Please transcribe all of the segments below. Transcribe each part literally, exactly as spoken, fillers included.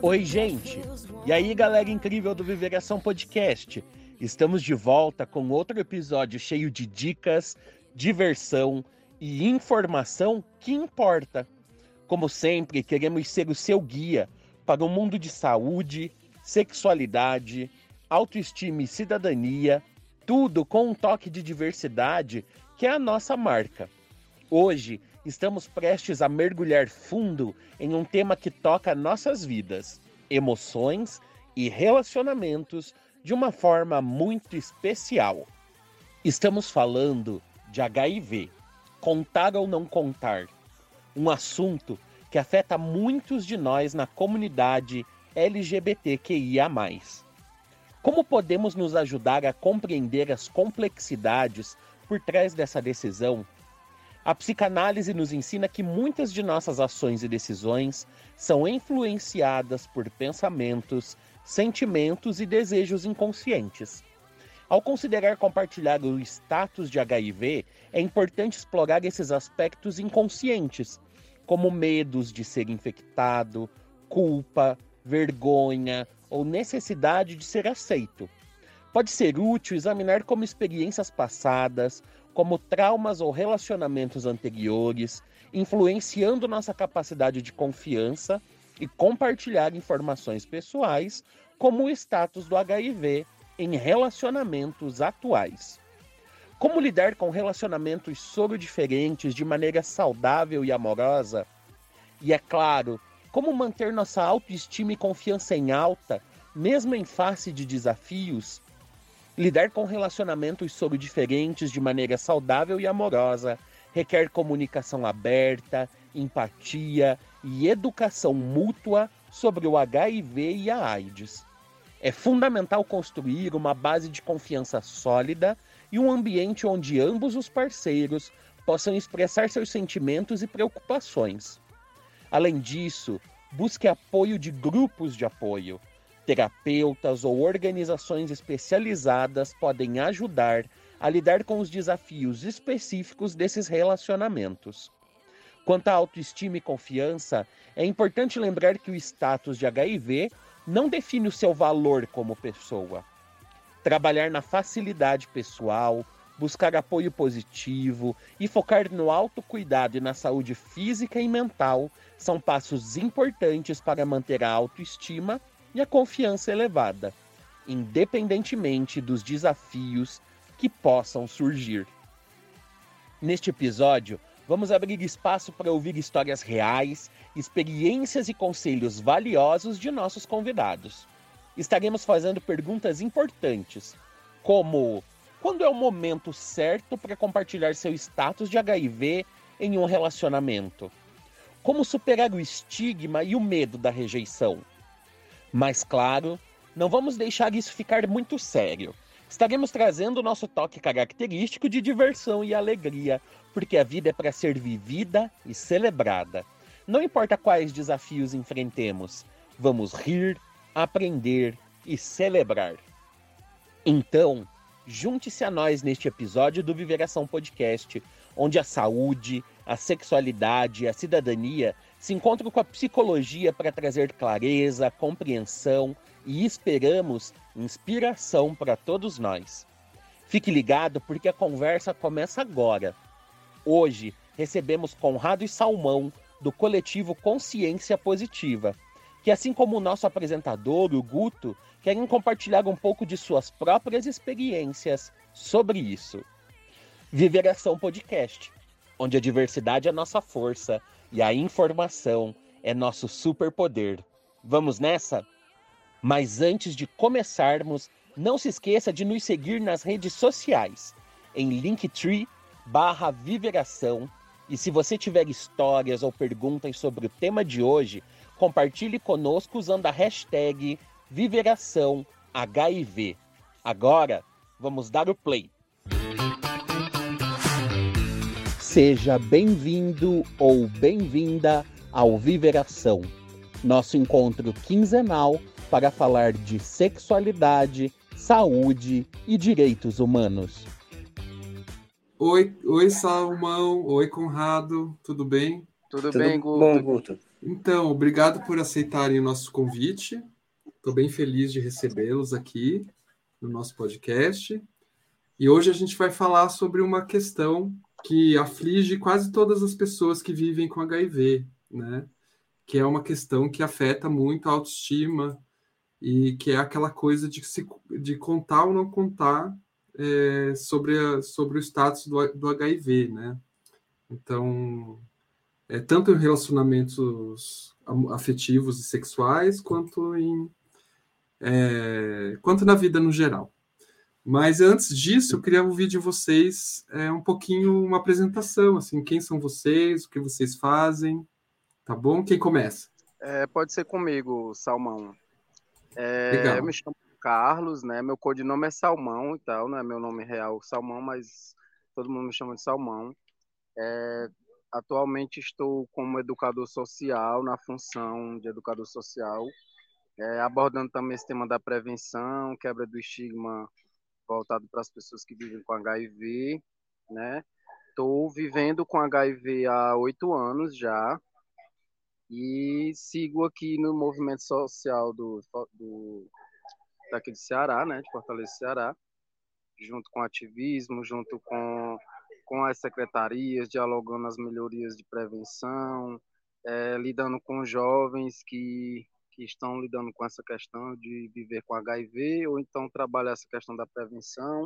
Oi, gente! E aí, galera incrível do Viveração Podcast? Estamos de volta com outro episódio cheio de dicas, diversão e informação que importa. Como sempre, queremos ser o seu guia para um mundo de saúde, sexualidade, autoestima e cidadania, tudo com um toque de diversidade que é a nossa marca. Hoje, estamos prestes a mergulhar fundo em um tema que toca nossas vidas, emoções e relacionamentos de uma forma muito especial. Estamos falando de H I V, contar ou não contar, um assunto que afeta muitos de nós na comunidade L G B T Q I A mais. Como podemos nos ajudar a compreender as complexidades por trás dessa decisão? A psicanálise nos ensina que muitas de nossas ações e decisões são influenciadas por pensamentos, sentimentos e desejos inconscientes. Ao considerar compartilhar o status de H I V, é importante explorar esses aspectos inconscientes, como medos de ser infectado, culpa, vergonha ou necessidade de ser aceito. Pode ser útil examinar como experiências passadas, como traumas ou relacionamentos anteriores, influenciando nossa capacidade de confiança e compartilhar informações pessoais, como o status do H I V em relacionamentos atuais. Como lidar com relacionamentos soro-diferentes de maneira saudável e amorosa? E, é claro, como manter nossa autoestima e confiança em alta, mesmo em face de desafios? Lidar com relacionamentos soro-diferentes de maneira saudável e amorosa requer comunicação aberta, empatia e educação mútua sobre o H I V e a AIDS. É fundamental construir uma base de confiança sólida e um ambiente onde ambos os parceiros possam expressar seus sentimentos e preocupações. Além disso, busque apoio de grupos de apoio. Terapeutas ou organizações especializadas podem ajudar a lidar com os desafios específicos desses relacionamentos. Quanto à autoestima e confiança, é importante lembrar que o status de H I V não define o seu valor como pessoa. Trabalhar na facilidade pessoal, buscar apoio positivo e focar no autocuidado e na saúde física e mental são passos importantes para manter a autoestima e a confiança elevada, independentemente dos desafios que possam surgir. Neste episódio, vamos abrir espaço para ouvir histórias reais, experiências e conselhos valiosos de nossos convidados. Estaremos fazendo perguntas importantes, como: quando é o momento certo para compartilhar seu status de H I V em um relacionamento? Como superar o estigma e o medo da rejeição? Mas, claro, não vamos deixar isso ficar muito sério. Estaremos trazendo o nosso toque característico de diversão e alegria, porque a vida é para ser vivida e celebrada. Não importa quais desafios enfrentemos, vamos rir, aprender e celebrar. Então, junte-se a nós neste episódio do Viveração Podcast, onde a saúde, a sexualidade e a cidadania se encontram com a psicologia para trazer clareza, compreensão e, esperamos, inspiração para todos nós. Fique ligado porque a conversa começa agora. Hoje, recebemos Conrado e Salmão, do coletivo Consciência Positiva, que, assim como o nosso apresentador, o Guto, querem compartilhar um pouco de suas próprias experiências sobre isso. Viveração Podcast, onde a diversidade é nossa força e a informação é nosso superpoder. Vamos nessa? Mas antes de começarmos, não se esqueça de nos seguir nas redes sociais, em linktree barra Viveração. E se você tiver histórias ou perguntas sobre o tema de hoje, compartilhe conosco usando a hashtag Viveração H I V. Agora, vamos dar o play. Seja bem-vindo ou bem-vinda ao Viveração, nosso encontro quinzenal para falar de sexualidade, saúde e direitos humanos. Oi, oi Salmão, oi Conrado, tudo bem? Tudo, tudo bem, Guto? Bom, Guto. Então, obrigado por aceitarem o nosso convite. Estou bem feliz de recebê-los aqui no nosso podcast. E hoje a gente vai falar sobre uma questão que aflige quase todas as pessoas que vivem com H I V, né? Que é uma questão que afeta muito a autoestima e que é aquela coisa de, se, de contar ou não contar é, sobre, a, sobre o status do, do H I V, né? Então, é, tanto em relacionamentos afetivos e sexuais, quanto, em, é, quanto na vida no geral. Mas antes disso, eu queria ouvir de vocês é, um pouquinho uma apresentação, assim, quem são vocês, o que vocês fazem, tá bom? Quem começa? É, pode ser comigo, Salmão. É, eu Legal. me chamo Carlos, né? Meu codinome é Salmão e tal, não é meu nome real Salmão, mas todo mundo me chama de Salmão. É, atualmente estou como educador social, na função de educador social, é, abordando também esse tema da prevenção, quebra do estigma voltado para as pessoas que vivem com H I V, né? Estou vivendo com H I V há oito anos já, e sigo aqui no movimento social do, do daqui do Ceará, né, de Fortaleza, Ceará, junto com ativismo, junto com, com as secretarias, dialogando as melhorias de prevenção, é, lidando com jovens que, que estão lidando com essa questão de viver com H I V, ou então trabalhar essa questão da prevenção.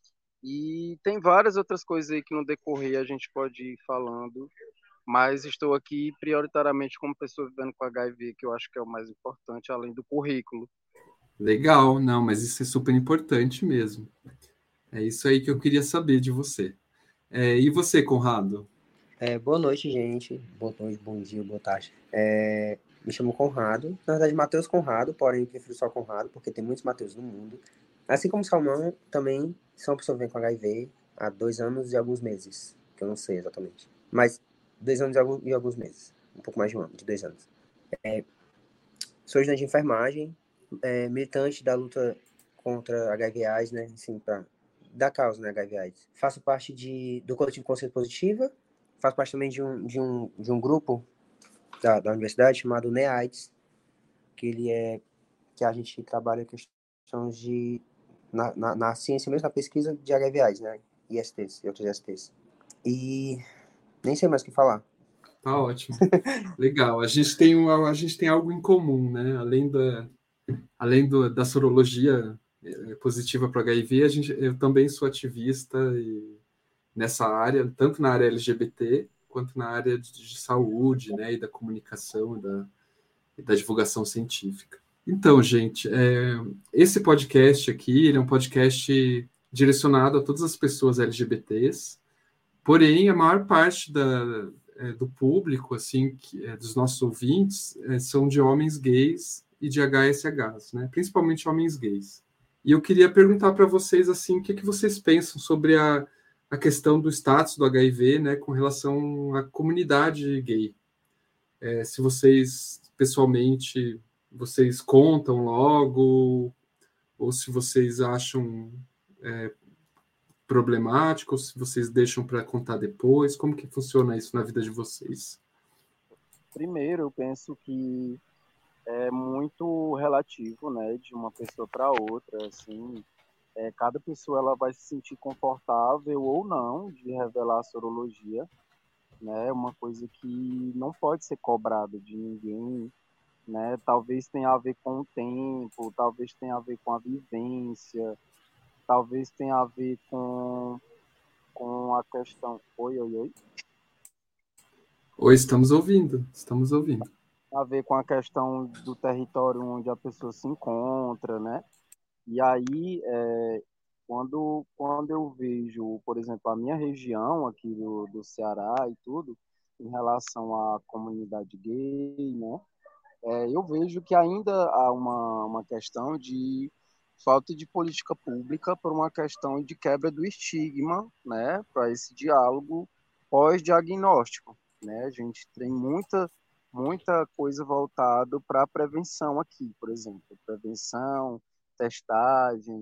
E tem várias outras coisas aí que no decorrer a gente pode ir falando, mas estou aqui prioritariamente como pessoa vivendo com H I V, que eu acho que é o mais importante, além do currículo. Legal, não, mas isso é super importante mesmo. É isso aí que eu queria saber de você. É, e você, Conrado? É, boa noite, gente. Boa noite, bom dia, boa tarde. É, me chamo Conrado. Na verdade, Matheus Conrado, porém eu prefiro só Conrado, porque tem muitos Matheus no mundo. Assim como Salmão, também sou uma pessoa que vem com H I V há dois anos e alguns meses, que eu não sei exatamente. Mas dois anos e alguns, e alguns meses. Um pouco mais de um ano, de dois anos. É, sou estudante de enfermagem, é, militante da luta contra H I V AIDS, né? Assim, pra, da causa, né, H I V AIDS. Faço parte de, do coletivo Consciência Positiva, faço parte também de um, de um, de um grupo da, da universidade chamado NEAIDS, que ele é que a gente trabalha questões de na, na, na ciência mesmo, na pesquisa de H I V AIDS, né? I S Ts e outros I S Ts. E nem sei mais o que falar. Tá ótimo. Legal. A gente tem, uma, a gente tem algo em comum, né? Além da, além do, da sorologia positiva para H I V, a gente, eu também sou ativista e, nessa área, tanto na área L G B T, quanto na área de, de saúde, né? E da comunicação e da, e da divulgação científica. Então, gente, é, esse podcast aqui, ele é um podcast direcionado a todas as pessoas L G B Ts, porém, a maior parte da, é, do público, assim, que, é, dos nossos ouvintes, é, são de homens gays e de H S Hs, né? Principalmente homens gays. E eu queria perguntar para vocês, assim, o que, que vocês pensam sobre a, a questão do status do H I V, né, com relação à comunidade gay. É, se vocês, pessoalmente, vocês contam logo, ou se vocês acham é, problemático, ou se vocês deixam para contar depois, como que funciona isso na vida de vocês? Primeiro, eu penso que é muito relativo, né, de uma pessoa para outra, assim, é, cada pessoa ela vai se sentir confortável ou não de revelar a sorologia, né, é uma coisa que não pode ser cobrada de ninguém, né, talvez tenha a ver com o tempo, talvez tenha a ver com a vivência, talvez tenha a ver com, com a questão... Oi, oi, oi? Oi, estamos ouvindo, estamos ouvindo. A ver com a questão do território onde a pessoa se encontra, né? E aí, é, quando, quando eu vejo, por exemplo, a minha região aqui do, do Ceará e tudo, em relação à comunidade gay, né? É, eu vejo que ainda há uma, uma questão de falta de política pública por uma questão de quebra do estigma, né? Para esse diálogo pós-diagnóstico, né? A gente tem muita muita coisa voltada para a prevenção aqui, por exemplo, prevenção, testagem,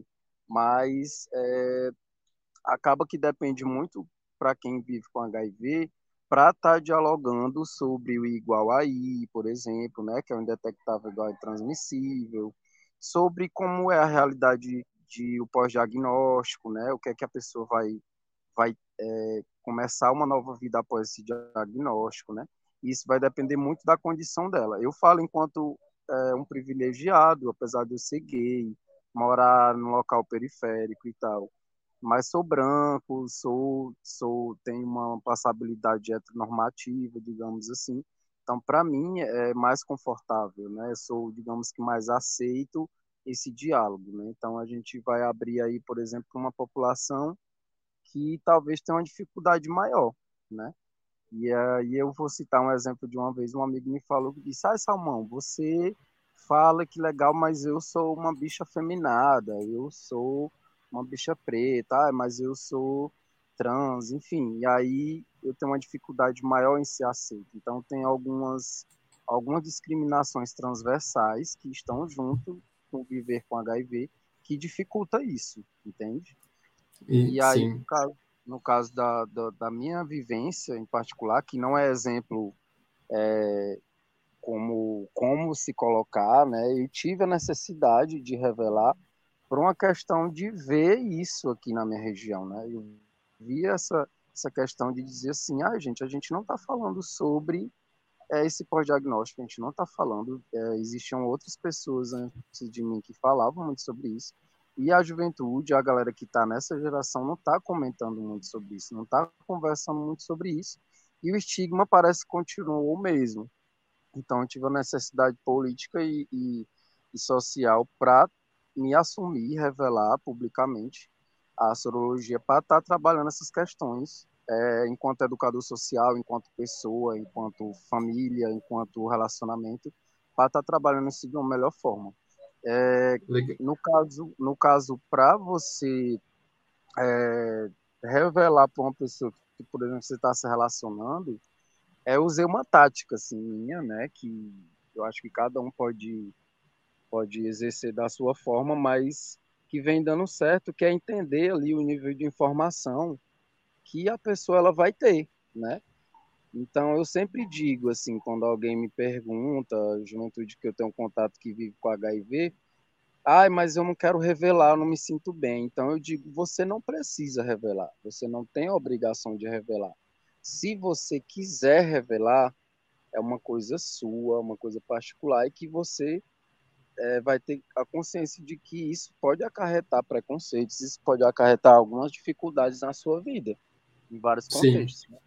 mas é, acaba que depende muito para quem vive com H I V para estar tá dialogando sobre o igual a I, por exemplo, né, que é o indetectável igual a transmissível, sobre como é a realidade de o pós-diagnóstico, né, o que é que a pessoa vai, vai é, começar uma nova vida após esse diagnóstico, né, isso vai depender muito da condição dela. Eu falo enquanto é, um privilegiado, apesar de eu ser gay, morar num local periférico e tal, mas sou branco, sou, sou tenho uma passabilidade heteronormativa, digamos assim. Então, para mim, é mais confortável, né? Sou, digamos que, mais aceito esse diálogo, né? Então, a gente vai abrir aí, por exemplo, uma população que talvez tenha uma dificuldade maior, né? E aí eu vou citar um exemplo de uma vez, um amigo me falou que disse, ah, Salmão, você fala que legal, mas eu sou uma bicha afeminada, eu sou uma bicha preta, ah, mas eu sou trans, enfim. E aí eu tenho uma dificuldade maior em ser aceito. Então tem algumas, algumas discriminações transversais que estão junto com viver com H I V que dificulta isso, entende? E, E aí, sim. no caso, no caso da, da, da minha vivência em particular, que não é exemplo é, como, como se colocar, né? Eu tive a necessidade de revelar por uma questão de ver isso aqui na minha região, né? Eu vi essa, essa questão de dizer assim, ah, gente, a gente não está falando sobre é, esse pós-diagnóstico, a gente não está falando, é, existiam outras pessoas antes de mim que falavam muito sobre isso, e a juventude, a galera que está nessa geração não está comentando muito sobre isso, não está conversando muito sobre isso, e o estigma parece que continuou o mesmo. Então eu tive a necessidade política e, e, e social para me assumir, revelar publicamente a sorologia, para estar tá trabalhando essas questões, é, enquanto educador social, enquanto pessoa, enquanto família, enquanto relacionamento, para estar tá trabalhando isso de uma melhor forma. É, no caso, no caso para você é, revelar para uma pessoa que, por exemplo, você está se relacionando, é, eu usei uma tática assim, minha, né, que eu acho que cada um pode, pode exercer da sua forma, mas que vem dando certo, que é entender ali o nível de informação que a pessoa ela vai ter, né? Então eu sempre digo assim, quando alguém me pergunta, juventude que eu tenho contato que vive com H I V, ai, mas eu não quero revelar, eu não me sinto bem. Então eu digo, você não precisa revelar, você não tem a obrigação de revelar. Se você quiser revelar, é uma coisa sua, uma coisa particular, e que você é, vai ter a consciência de que isso pode acarretar preconceitos, isso pode acarretar algumas dificuldades na sua vida, em vários contextos. Sim.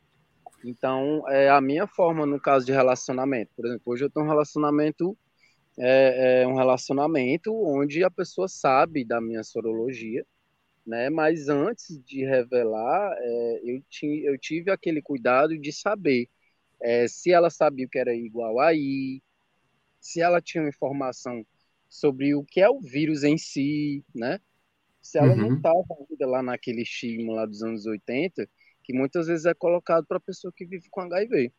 Então, é a minha forma no caso de relacionamento. Por exemplo, hoje eu tenho um relacionamento, é, é um relacionamento onde a pessoa sabe da minha sorologia, né? Mas antes de revelar, é, eu, ti, eu tive aquele cuidado de saber é, se ela sabia o que era igual a I, se ela tinha informação sobre o que é o vírus em si, né? Se ela uhum. não estava ainda lá naquele estigma lá dos anos oitenta, que muitas vezes é colocado para a pessoa que vive com H I V.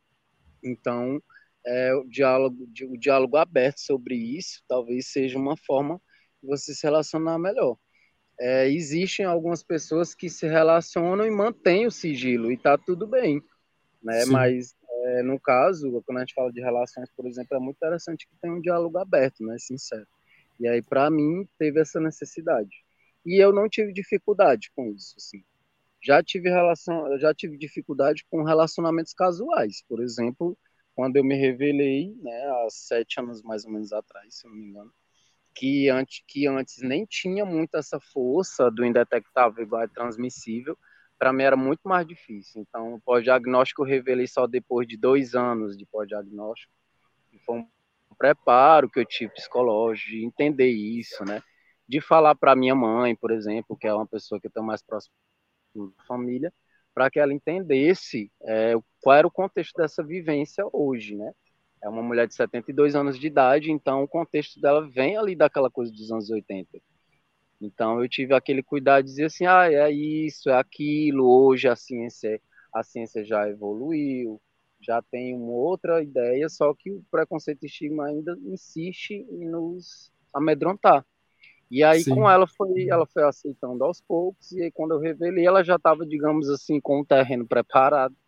Então, é, o, diálogo, o diálogo aberto sobre isso talvez seja uma forma de você se relacionar melhor. É, existem algumas pessoas que se relacionam e mantêm o sigilo, e está tudo bem, né? Mas, é, no caso, quando a gente fala de relações, por exemplo, é muito interessante que tenha um diálogo aberto, né? Sincero. E aí, para mim, teve essa necessidade. E eu não tive dificuldade com isso, assim. Já tive, relação, já tive dificuldade com relacionamentos casuais. Por exemplo, quando eu me revelei, né, há sete anos mais ou menos atrás, se eu não me engano, que antes, que antes nem tinha muito essa força do indetectável igual a transmissível, para mim era muito mais difícil. Então, o pós-diagnóstico eu revelei só depois de dois anos de pós-diagnóstico. Foi um preparo que eu tive psicológico, de entender isso, né? De falar para minha mãe, por exemplo, que é uma pessoa que eu estou mais próximo da família, para que ela entendesse é, qual era o contexto dessa vivência hoje, né? É uma mulher de setenta e dois anos de idade, então o contexto dela vem ali daquela coisa dos anos oitenta. Então eu tive aquele cuidado de dizer assim, ah, é isso, é aquilo, hoje a ciência, a ciência já evoluiu, já tem uma outra ideia, só que o preconceito e estigma ainda insiste em nos amedrontar. E aí Sim. com ela foi, ela foi aceitando aos poucos, e aí quando eu revelei, ela já estava, digamos assim, com o terreno preparado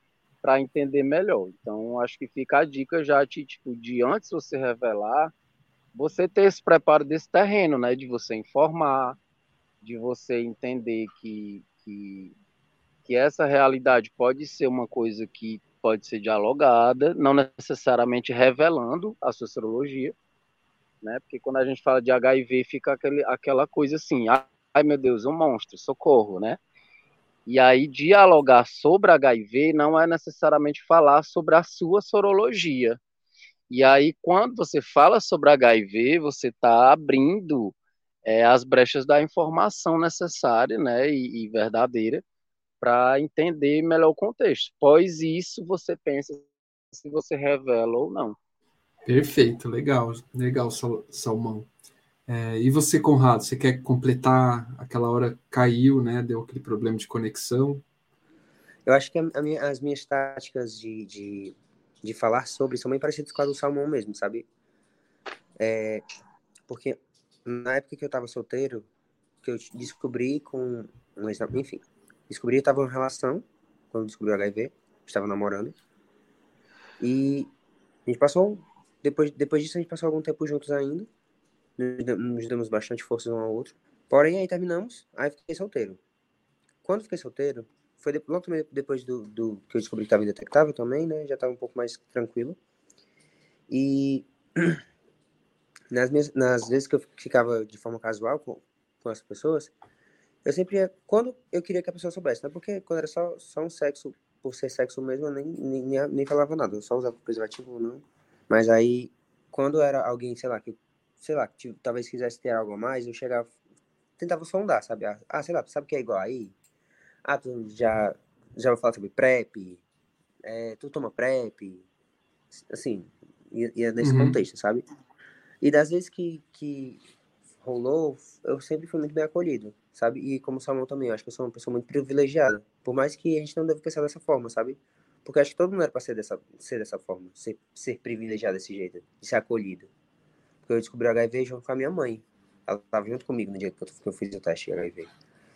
para entender melhor. Então, acho que fica a dica já de, tipo, de antes de você revelar, você ter esse preparo desse terreno, né? De você informar, de você entender que, que, que essa realidade pode ser uma coisa que pode ser dialogada, não necessariamente revelando a sua sorologia, né? Porque quando a gente fala de H I V, fica aquele, aquela coisa assim, ai meu Deus, um monstro, socorro, né? E aí, dialogar sobre H I V não é necessariamente falar sobre a sua sorologia. E aí, quando você fala sobre H I V, você está abrindo é, as brechas da informação necessária, né, e, e verdadeira para entender melhor o contexto. Após isso, você pensa se você revela ou não. Perfeito, legal, legal, Salmão. É, e você, Conrado, você quer completar? Aquela hora caiu, né? Deu aquele problema de conexão. Eu acho que a, a minha, as minhas táticas de, de, de falar sobre são bem parecidas com a do Salmão mesmo, sabe? É, porque na época que eu tava solteiro, que eu descobri com... Um, enfim, descobri que eu tava em uma relação, quando descobri o H I V, estava namorando. E a gente passou... Depois, depois disso, a gente passou algum tempo juntos ainda. Nos demos bastante força um ao outro. Porém, aí terminamos, aí fiquei solteiro. Quando fiquei solteiro, foi de, logo depois do, do que eu descobri que estava indetectável também, né? Já estava um pouco mais tranquilo. E nas, minhas, nas vezes que eu ficava de forma casual com, com as pessoas, eu sempre ia, quando eu queria que a pessoa soubesse, né? Porque quando era só, só um sexo, por ser sexo mesmo, eu nem, nem, nem falava nada, eu só usava preservativo ou não. Mas aí, quando era alguém, sei lá, que sei lá, que talvez quisesse ter algo a mais, eu chegava, tentava sondar, sabe? Ah, sei lá, sabe o que é igual aí? Ah, tu já, já vou falar sobre PrEP, é, tu toma PrEP, assim, ia, ia nesse Uhum. contexto, sabe? E das vezes que, que rolou, eu sempre fui muito bem acolhido, sabe? E como o Salmão também, eu acho que eu sou uma pessoa muito privilegiada, por mais que a gente não deva pensar dessa forma, sabe? Porque eu acho que todo mundo era pra ser dessa, ser dessa forma, ser, ser privilegiado desse jeito, de ser acolhido. Porque eu descobri o H I V junto com a minha mãe. Ela estava junto comigo no dia que eu, que eu fiz o teste de H I V.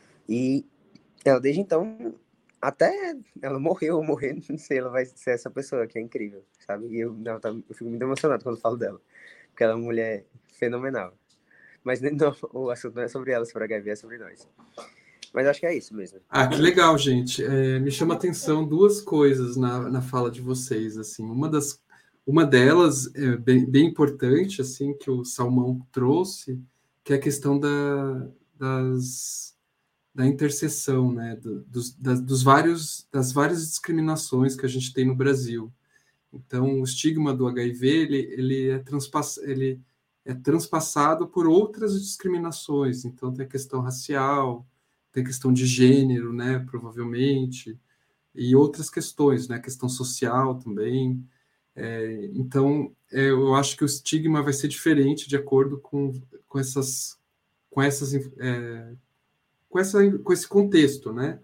E ela, desde então, até ela morreu ou morrer, não sei, ela vai ser essa pessoa que é incrível, sabe? E eu, não, tá, eu fico muito emocionado quando falo dela. Porque ela é uma mulher fenomenal. Mas não, o assunto não é sobre ela, sobre H I V, é sobre nós. Mas acho que é isso mesmo. Ah, que legal, gente. É, me chama a atenção duas coisas na, na fala de vocês. Assim, uma das Uma delas é bem, bem importante, assim, que o Salmão trouxe, que é a questão da, das, da interseção, né, do, dos, das, dos vários, das várias discriminações que a gente tem no Brasil. Então, o estigma do H I V, ele, ele, é, transpass, ele é transpassado por outras discriminações. Então, tem a questão racial, tem a questão de gênero, né, provavelmente, e outras questões, né, a questão social também. É, então, é, eu acho que o estigma vai ser diferente de acordo com, com essas, com essas, é, com essa, com esse contexto, né?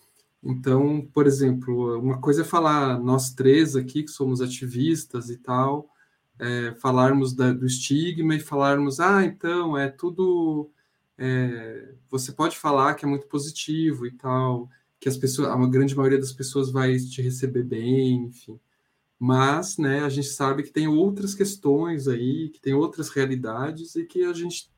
Então, por exemplo, uma coisa é falar nós três aqui que somos ativistas e tal, é, falarmos da, do estigma e falarmos, ah, então é tudo, é, você pode falar que é muito positivo e tal, que as pessoas, a grande maioria das pessoas vai te receber bem, enfim. Mas, né, a gente sabe que tem outras questões aí, que tem outras realidades e que a gente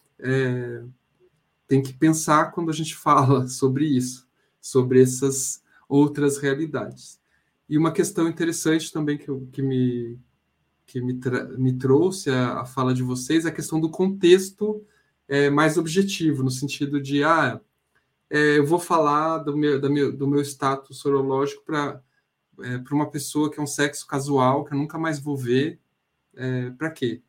é, tem que pensar quando a gente fala sobre isso, sobre essas outras realidades. E uma questão interessante também que, eu, que, me, que me, tra- me trouxe a, a fala de vocês é a questão do contexto é, mais objetivo, no sentido de, ah, é, eu vou falar do meu, da meu, do meu status sorológico para É, para uma pessoa que é um sexo casual, que eu nunca mais vou ver, é, para quê?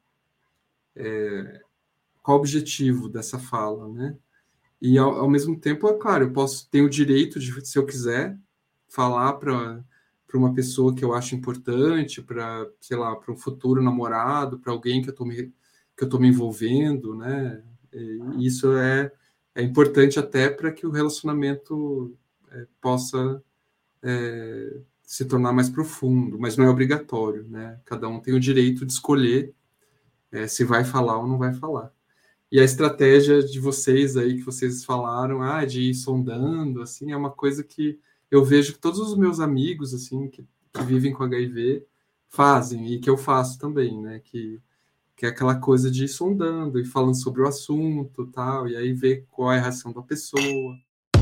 É, qual o objetivo dessa fala, né? E, ao, ao mesmo tempo, é claro, eu posso ter o direito de, se eu quiser, falar para para uma pessoa que eu acho importante, para, sei lá, para um futuro namorado, para alguém que eu estou me, que eu tô me envolvendo, né? E isso é, é importante até para que o relacionamento é, possa é, se tornar mais profundo, mas não é obrigatório, né? Cada um tem o direito de escolher é, se vai falar ou não vai falar. E a estratégia de vocês aí, que vocês falaram, ah, de ir sondando, assim, é uma coisa que eu vejo que todos os meus amigos, assim, que, que vivem com H I V, fazem, e que eu faço também, né? Que, que é aquela coisa de ir sondando e falando sobre o assunto, tal, e aí ver qual é a reação da pessoa.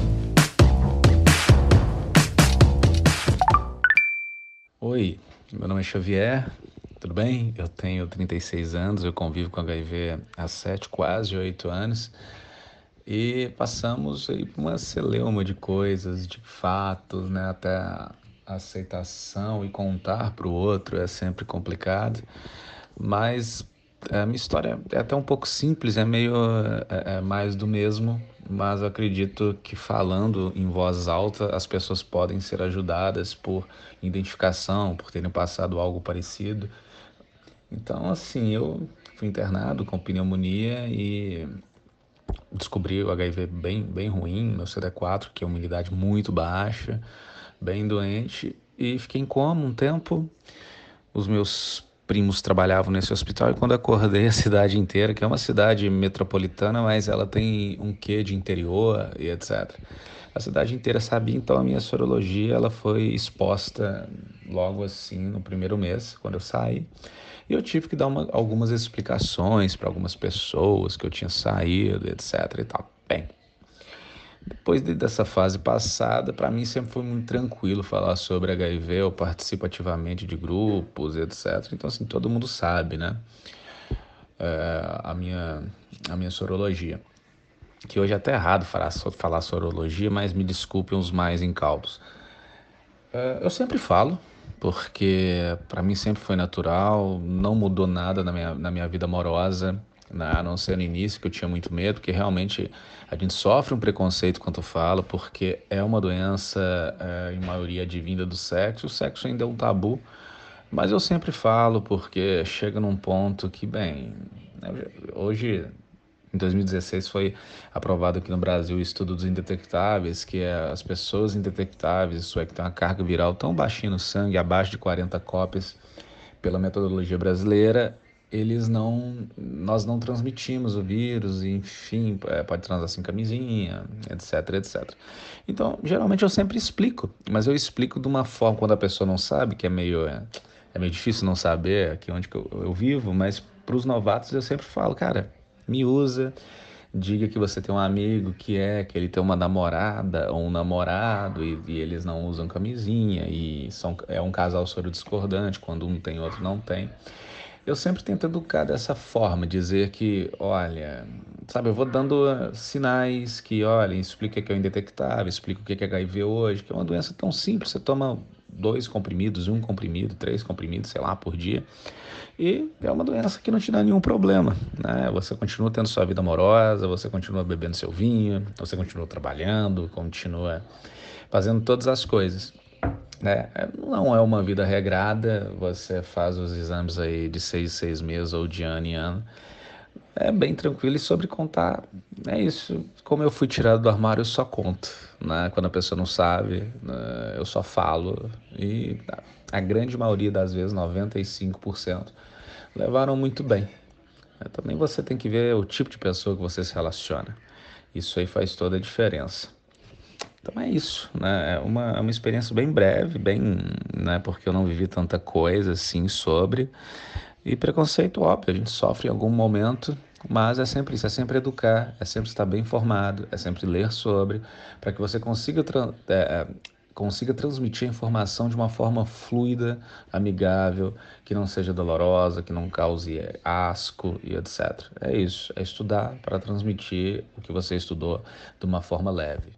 Oi, meu nome é Xavier, tudo bem? Eu tenho trinta e seis anos, eu convivo com H I V há sete, quase oito anos, e passamos aí por uma celeuma de coisas, de fatos, né? Até a aceitação e contar para o outro é sempre complicado, mas a minha história é até um pouco simples, é meio é, é mais do mesmo, mas eu acredito que falando em voz alta as pessoas podem ser ajudadas por identificação, por terem passado algo parecido. Então, assim, eu fui internado com pneumonia e descobri o H I V bem, bem ruim, meu C D quatro, que é uma imunidade muito baixa, bem doente, e fiquei em coma um tempo. Os meus primos trabalhavam nesse hospital e quando acordei a cidade inteira, que é uma cidade metropolitana, mas ela tem um quê de interior e etcétera. A cidade inteira sabia, então a minha sorologia ela foi exposta logo assim no primeiro mês, quando eu saí. E eu tive que dar uma, algumas explicações para algumas pessoas que eu tinha saído, etcétera e tal. Bem, depois de, dessa fase passada, para mim sempre foi muito tranquilo falar sobre H I V, eu participo ativamente de grupos, etcétera. Então, assim, todo mundo sabe, né? É, a minha, a minha sorologia. Que hoje é até errado falar, falar sorologia, mas me desculpem os mais incautos. É, eu sempre falo, porque para mim sempre foi natural, não mudou nada na minha, na minha vida amorosa, né? A não ser no início que eu tinha muito medo, porque realmente a gente sofre um preconceito quando fala, porque é uma doença, é, em maioria advinda do sexo, o sexo ainda é um tabu, mas eu sempre falo porque chega num ponto que, bem, né, hoje em dois mil e dezesseis foi aprovado aqui no Brasil o estudo dos indetectáveis, que é as pessoas indetectáveis, isso é, que tem uma carga viral tão baixinha no sangue, abaixo de quarenta cópias, pela metodologia brasileira, eles não, nós não transmitimos o vírus, enfim, é, pode transar sem camisinha, etc, etcétera. Então, geralmente eu sempre explico, mas eu explico de uma forma, quando a pessoa não sabe, que é meio, é, é meio difícil não saber aqui onde que eu, eu vivo, mas para os novatos eu sempre falo, cara, me usa, diga que você tem um amigo que é, que ele tem uma namorada ou um namorado e, e eles não usam camisinha e são, é um casal soro discordante, quando um tem, outro não tem. Eu sempre tento educar dessa forma, dizer que, olha, sabe, eu vou dando uh, sinais que, olha, explica que é o indetectável, explica o que é H I V hoje, que é uma doença tão simples, você toma dois comprimidos, um comprimido, três comprimidos, sei lá, por dia, e é uma doença que não te dá nenhum problema, né? Você continua tendo sua vida amorosa, você continua bebendo seu vinho, você continua trabalhando, continua fazendo todas as coisas, né? Não é uma vida regrada, você faz os exames aí de seis, seis meses ou de ano em ano. É bem tranquilo e sobre contar, é isso. Como eu fui tirado do armário, eu só conto, né? Quando a pessoa não sabe, né, eu só falo. E a grande maioria das vezes, noventa e cinco por cento, levaram muito bem. Também você tem que ver o tipo de pessoa que você se relaciona. Isso aí faz toda a diferença. Então é isso, né? É uma, é uma experiência bem breve, bem, né? Porque eu não vivi tanta coisa assim sobre. E preconceito, óbvio, a gente sofre em algum momento, mas é sempre isso, é sempre educar, é sempre estar bem informado, é sempre ler sobre, para que você consiga, tra- é, consiga transmitir a informação de uma forma fluida, amigável, que não seja dolorosa, que não cause é, asco e etcétera. É isso, é estudar para transmitir o que você estudou de uma forma leve.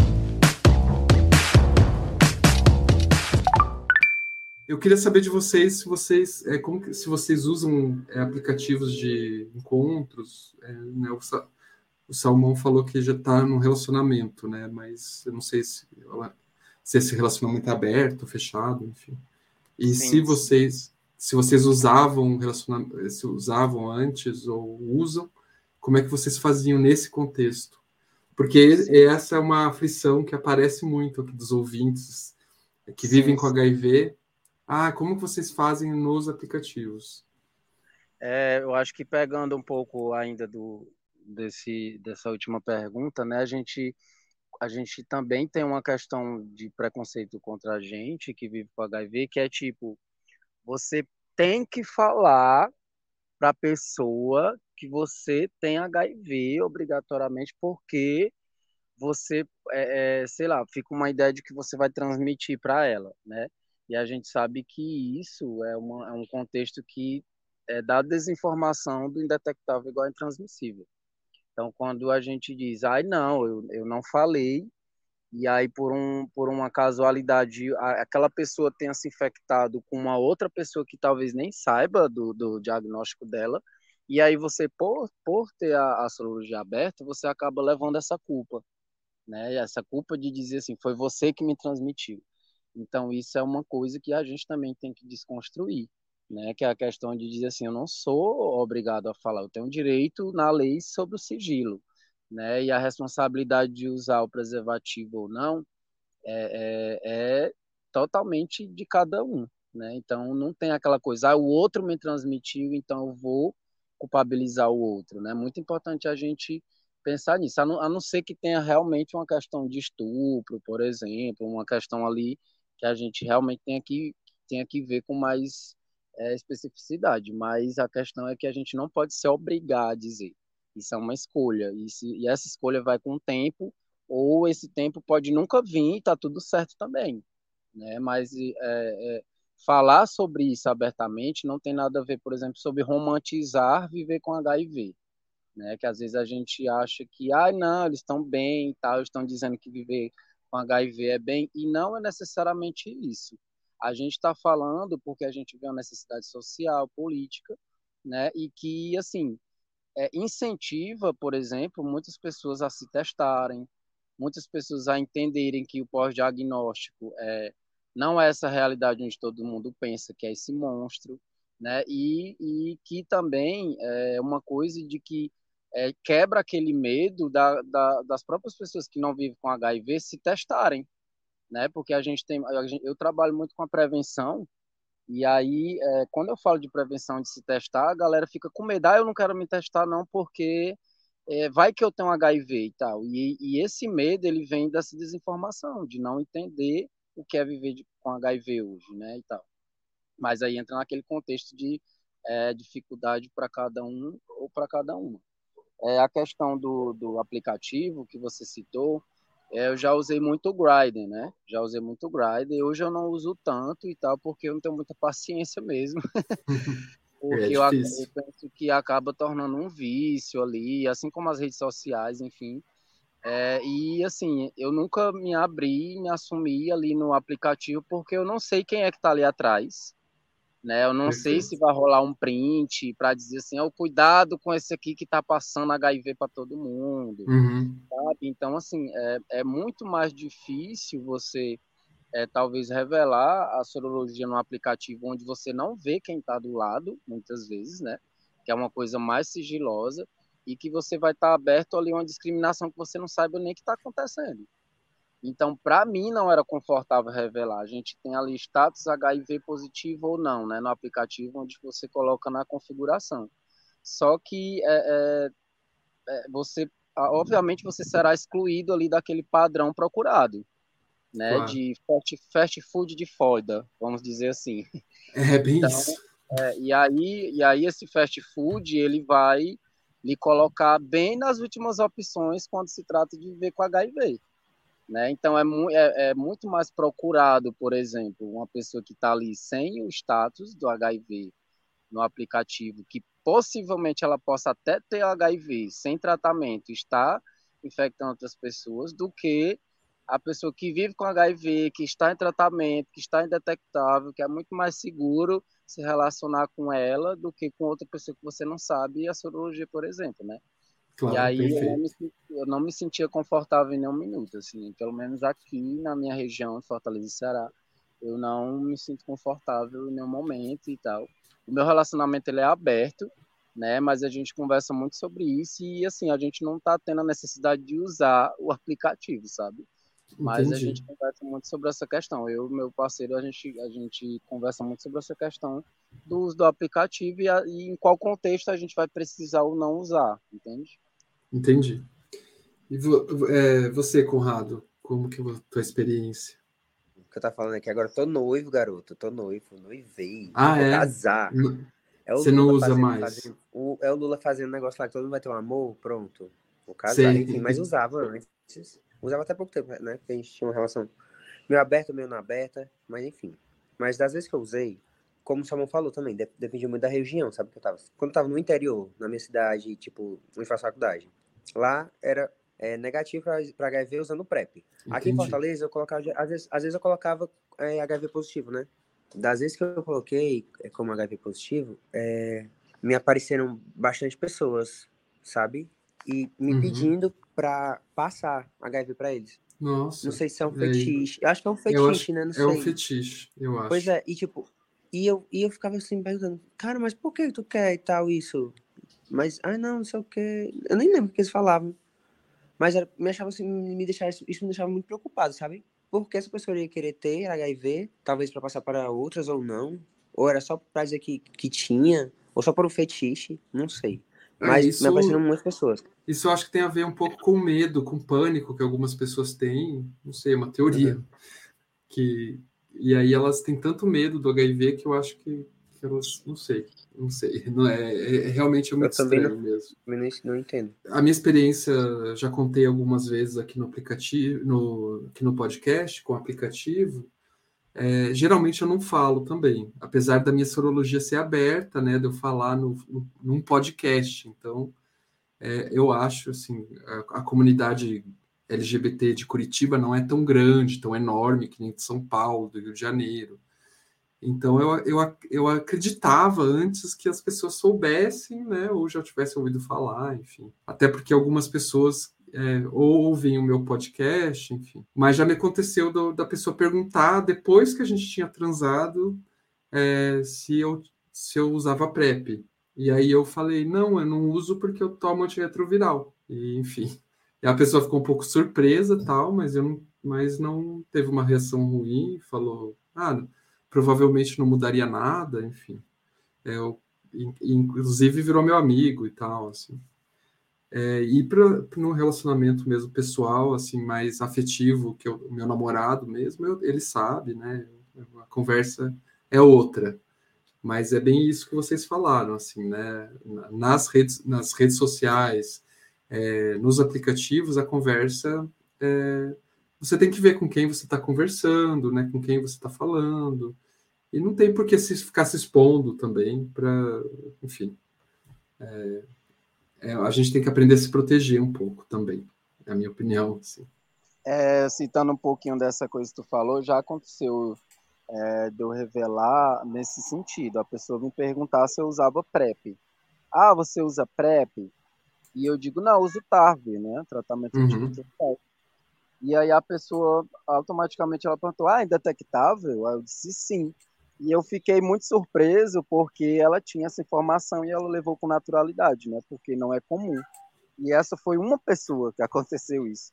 Eu queria saber de vocês se vocês, é, como que, se vocês usam é, aplicativos de encontros. É, né, o, Sa- o Salmão falou que já está num relacionamento, né? Mas eu não sei se, ela- se esse relacionamento é aberto, fechado, enfim. E se Sim, sim. vocês, se vocês usavam relacionamento, se usavam antes ou usam, como é que vocês faziam nesse contexto? Porque Sim, essa é uma aflição que aparece muito aqui dos ouvintes que vivem sim, com sim. H I V. Ah, como que vocês fazem nos aplicativos? É, eu acho que pegando um pouco ainda do, desse, dessa última pergunta, né, a gente a gente também tem uma questão de preconceito contra a gente que vive com H I V, que é tipo, você tem que falar para a pessoa que você tem H I V obrigatoriamente, porque você, é, é, sei lá, fica uma ideia de que você vai transmitir para ela, né? E a gente sabe que isso é, uma, é um contexto que é da desinformação do indetectável igual a intransmissível. Então, quando a gente diz, ai, não, eu, eu não falei, e aí por, um, por uma casualidade, aquela pessoa tenha se infectado com uma outra pessoa que talvez nem saiba do, do diagnóstico dela, e aí você, por, por ter a, a sorologia aberta, você acaba levando essa culpa, né? Essa culpa de dizer assim, foi você que me transmitiu. Então, isso é uma coisa que a gente também tem que desconstruir, né? Que é a questão de dizer assim, eu não sou obrigado a falar, eu tenho direito na lei sobre o sigilo, né? E a responsabilidade de usar o preservativo ou não é, é, é totalmente de cada um, né? Então, não tem aquela coisa, ah, o outro me transmitiu, então eu vou culpabilizar o outro, né? Muito importante a gente pensar nisso, a não, a não ser que tenha realmente uma questão de estupro, por exemplo, uma questão ali que a gente realmente tenha que, tenha que ver com mais é, especificidade, mas a questão é que a gente não pode se obrigar a dizer. Isso é uma escolha, e, se, e essa escolha vai com o tempo, ou esse tempo pode nunca vir e tá tudo certo também, né? Mas é, é, falar sobre isso abertamente não tem nada a ver, por exemplo, sobre romantizar viver com H I V, né? Que às vezes a gente acha que, ah, não, eles estão bem e tal, estão dizendo que viver com H I V é bem, e não é necessariamente isso. A gente está falando porque a gente vê uma necessidade social, política, né? E que, assim, é, incentiva, por exemplo, muitas pessoas a se testarem, muitas pessoas a entenderem que o pós-diagnóstico é, não é essa realidade onde todo mundo pensa que é esse monstro, né? E, e que também é uma coisa de que é, quebra aquele medo da, da, das próprias pessoas que não vivem com H I V se testarem, né? Porque a gente tem, a gente, eu trabalho muito com a prevenção. E aí, é, quando eu falo de prevenção de se testar, a galera fica com medo. Ah, eu não quero me testar não, porque é, vai que eu tenho H I V e tal. E, e esse medo, ele vem dessa desinformação, de não entender o que é viver de, com H I V hoje, né, e tal. Mas aí entra naquele contexto de é, dificuldade para cada um ou para cada uma. É, a questão do, do aplicativo que você citou, é, eu já usei muito o Grindr, né? Já usei muito o Grindr. Hoje eu não uso tanto e tal, porque eu não tenho muita paciência mesmo. É Porque eu, eu difícil. penso que acaba tornando um vício ali, assim como as redes sociais, enfim. É, e assim, eu nunca me abri, me assumi ali no aplicativo, porque eu não sei quem é que está ali atrás, né? Eu não sei se Perfeito. vai rolar um print para dizer assim, oh, cuidado com esse aqui que está passando H I V para todo mundo, Uhum. sabe? Então, assim, é, é muito mais difícil você, é, talvez, revelar a sorologia no aplicativo onde você não vê quem está do lado, muitas vezes, né? Que é uma coisa mais sigilosa e que você vai estar tá aberto ali a uma discriminação que você não sabe nem que está acontecendo. Então, para mim, não era confortável revelar. A gente tem ali status H I V positivo ou não, né, no aplicativo, onde você coloca na configuração. Só que é, é, é, você, obviamente, você será excluído ali daquele padrão procurado, né, Claro. de fast, fast food de foda, vamos dizer assim. É bem Então, isso. é, e, aí, e aí esse fast food, ele vai lhe colocar bem nas últimas opções quando se trata de viver com H I V. Né? Então, é, mu é, é muito mais procurado, por exemplo, uma pessoa que está ali sem o status do H I V no aplicativo, que possivelmente ela possa até ter H I V sem tratamento, está infectando outras pessoas, do que a pessoa que vive com H I V, que está em tratamento, que está indetectável, que é muito mais seguro se relacionar com ela do que com outra pessoa que você não sabe, a sorologia, por exemplo, né? E Claro, aí eu não, me, perfeito. eu não me sentia confortável em nenhum minuto, assim, pelo menos aqui na minha região, Fortaleza e Ceará, eu não me sinto confortável em nenhum momento e tal. O meu relacionamento, ele é aberto, né, mas a gente conversa muito sobre isso e, assim, a gente não tá tendo a necessidade de usar o aplicativo, sabe? Mas a Entendi. gente conversa muito sobre essa questão. Eu e meu parceiro, a gente, a gente conversa muito sobre essa questão do uso do aplicativo e, a, e em qual contexto a gente vai precisar ou não usar, entende? Entendi. E vo, é, você, Conrado, como que é a tua experiência? O que eu tava falando aqui agora, eu tô noivo, garoto. Eu tô noivo, noivei. Ah, Vou é? casar. N- É o Você não Lula usa fazendo, mais? fazendo. O, é o Lula fazendo negócio lá que todo mundo vai ter um amor, pronto. Vou casar. Sei. Enfim, mas usava antes. Usava até pouco tempo, né? Porque a gente tinha uma relação meio aberta, meio não aberta, mas enfim. Mas das vezes que eu usei, como o Samuel falou também, de- dependia muito da região, sabe? Que eu tava. Quando eu tava no interior, na minha cidade, tipo, onde faço faculdade, lá era é, negativo pra, pra H I V usando PrEP. Aqui em Entendi. Fortaleza, eu colocava, às vezes, às vezes eu colocava é, H I V positivo, né? Das vezes que eu coloquei é, como H I V positivo, é, me apareceram bastante pessoas, sabe? E me Uhum. pedindo pra passar H I V pra eles. Não Nossa. sei se é um É, fetiche. Eu acho que é um eu acho fetiche, né? Não é um sei. fetiche, eu Pois acho. é, e tipo, e eu, e eu ficava assim perguntando, cara, mas por que tu quer e tal isso? Mas, ah, não, não sei o que. Eu nem lembro o que eles falavam. Mas era, me achava assim, me deixava, isso me deixava muito preocupado, sabe? Porque essa pessoa ia querer ter H I V, talvez para passar para outras ou não. Ou era só pra dizer que, que tinha, ou só por um fetiche, não sei. É, Mas me apareceram isso, muitas pessoas. isso eu acho que tem a ver um pouco com medo, com pânico que algumas pessoas têm. Não sei, é uma teoria. Uhum. Que, e aí elas têm tanto medo do H I V que eu acho que, que elas, não sei, não sei. Não é, é, realmente é Eu muito também não, estranho mesmo. também não, não entendo. A minha experiência, já contei algumas vezes aqui no aplicativo, no, aqui no podcast, com o aplicativo. É, geralmente eu não falo também, apesar da minha sorologia ser aberta, né, de eu falar no, no, num podcast. Então, é, eu acho, assim, a, a comunidade L G B T de Curitiba não é tão grande, tão enorme que nem de São Paulo, do Rio de Janeiro. Então, eu, eu, eu acreditava antes que as pessoas soubessem, né, ou já tivessem ouvido falar, enfim. Até porque algumas pessoas é, ouvem o meu podcast, enfim. Mas já me aconteceu do, da pessoa perguntar, depois que a gente tinha transado, é, se, eu, se eu usava PrEP. E aí eu falei, não, eu não uso porque eu tomo antirretroviral. E, enfim. E a pessoa ficou um pouco surpresa, tal, mas eu não, mas não teve uma reação ruim, falou, ah, provavelmente não mudaria nada, enfim. É, eu, inclusive virou meu amigo e tal, assim. É, e para no relacionamento mesmo pessoal, assim, mais afetivo, que eu, o meu namorado mesmo, eu, ele sabe, né? A conversa é outra. Mas é bem isso que vocês falaram, assim, né? Nas redes, nas redes sociais, é, nos aplicativos, a conversa é, você tem que ver com quem você está conversando, né? Com quem você está falando. E não tem por que se ficar se expondo também para, enfim. É, a gente tem que aprender a se proteger um pouco também, é a minha opinião. Assim. É, citando um pouquinho dessa coisa que tu falou, já aconteceu é, de eu revelar nesse sentido. A pessoa me perguntar se eu usava PrEP. Ah, você usa PrEP? E eu digo, não, eu uso T A R V, né? Tratamento Uhum. antirretroviral. E aí a pessoa, automaticamente, ela perguntou, ah, é indetectável? Aí eu disse, sim. E eu fiquei muito surpreso porque ela tinha essa informação e ela levou com naturalidade, né? Porque não é comum. E essa foi uma pessoa que aconteceu isso.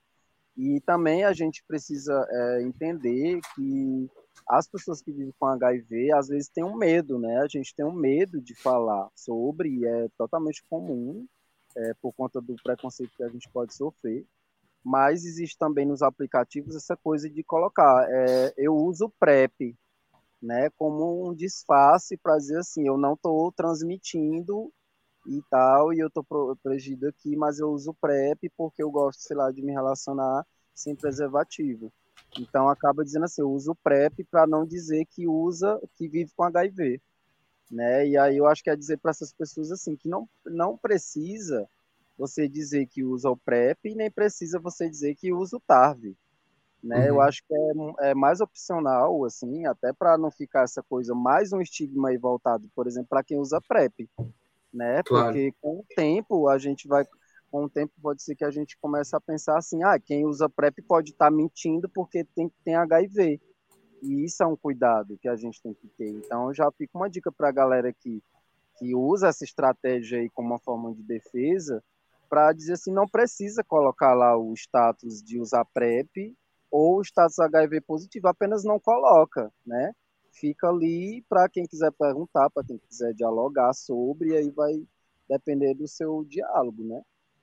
E também a gente precisa é, entender que as pessoas que vivem com H I V, às vezes têm um medo, né? A gente tem um medo de falar sobre, e é totalmente comum, é, por conta do preconceito que a gente pode sofrer. Mas existe também nos aplicativos essa coisa de colocar, é, eu uso PrEP, né, como um disfarce para dizer assim, eu não estou transmitindo e tal, e eu estou protegido aqui, mas eu uso PrEP porque eu gosto, sei lá, de me relacionar sem preservativo. Então acaba dizendo assim, eu uso PrEP para não dizer que usa, que vive com H I V, né? E aí eu acho que é dizer para essas pessoas assim que não não precisa você dizer que usa o PrEP e nem precisa você dizer que usa o T A R V, né? Eu Uhum. acho que é, é mais opcional, assim, até para não ficar essa coisa, mais um estigma aí voltado, por exemplo, para quem usa PrEP, né? Claro. Porque com o tempo a gente vai, com o tempo pode ser que a gente comece a pensar assim, ah, quem usa PrEP pode estar tá mentindo porque tem, tem H I V. E isso é um cuidado que a gente tem que ter. Então já fica uma dica para a galera que, que usa essa estratégia aí como uma forma de defesa, para dizer assim, não precisa colocar lá o status de usar PrEP ou o status H I V positivo, apenas não coloca, né? Fica ali para quem quiser perguntar, para quem quiser dialogar sobre, e aí vai depender do seu diálogo, né?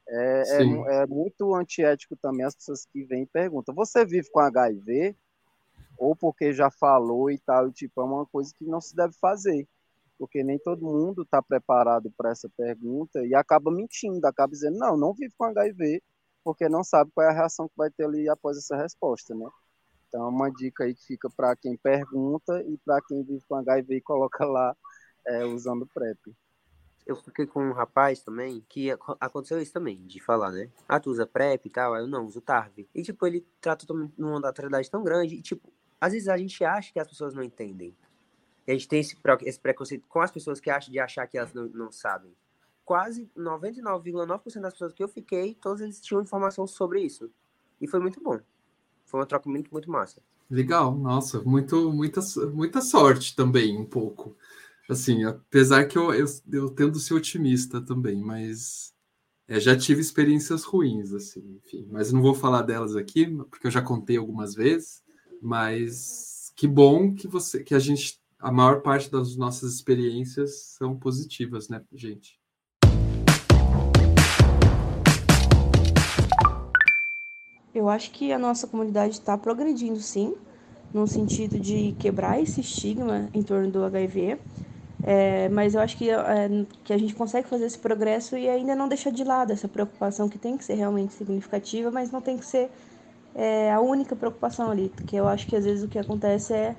É, é, Sim. é muito antiético também as pessoas que vêm e perguntam: você vive com H I V? Ou porque já falou e tal, e tipo, é uma coisa que não se deve fazer, porque nem todo mundo está preparado para essa pergunta e acaba mentindo, acaba dizendo, não, não vive com H I V, porque não sabe qual é a reação que vai ter ali após essa resposta, né? Então é uma dica aí que fica para quem pergunta e para quem vive com H I V e coloca lá é, usando PrEP. Eu fiquei com um rapaz também que aconteceu isso também, de falar, né? Ah, tu usa PrEP e tal? Aí eu não, uso Tarve. E, tipo, ele trata numa naturalidade tão grande e, tipo, às vezes a gente acha que as pessoas não entendem. E a gente tem esse, esse preconceito com as pessoas que acham de achar que elas não, não sabem. Quase noventa e nove vírgula nove por cento das pessoas que eu fiquei, todos eles tinham informação sobre isso. E foi muito bom. Foi uma troca muito, muito massa. Legal, nossa, muito, muita, muita sorte também, um pouco. Assim, apesar que eu, eu, eu tendo ser otimista também, mas é, já tive experiências ruins, assim, enfim. Mas não vou falar delas aqui, porque eu já contei algumas vezes. Mas que bom que você, que a gente, a maior parte das nossas experiências são positivas, né, gente? Eu acho que a nossa comunidade está progredindo, sim, no sentido de quebrar esse estigma em torno do H I V. É, mas eu acho que, é, que a gente consegue fazer esse progresso e ainda não deixar de lado essa preocupação que tem que ser realmente significativa, mas não tem que ser é, a única preocupação ali, porque eu acho que às vezes o que acontece é,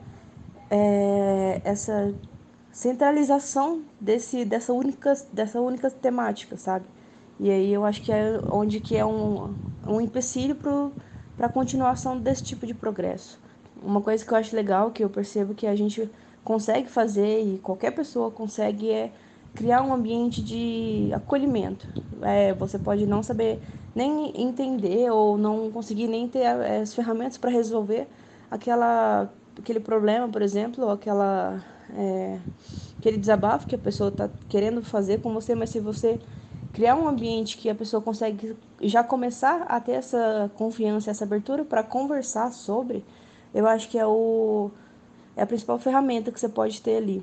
é essa centralização desse, dessa, única, dessa única temática, sabe? E aí eu acho que é onde que é um, um empecilho para a continuação desse tipo de progresso. Uma coisa que eu acho legal, que eu percebo que a gente consegue fazer e qualquer pessoa consegue é criar um ambiente de acolhimento. É, você pode não saber nem entender ou não conseguir nem ter as ferramentas para resolver aquela, aquele problema, por exemplo, ou aquela, é, aquele desabafo que a pessoa está querendo fazer com você, mas se você criar um ambiente que a pessoa consegue já começar a ter essa confiança, essa abertura para conversar sobre, eu acho que é, o, é a principal ferramenta que você pode ter ali.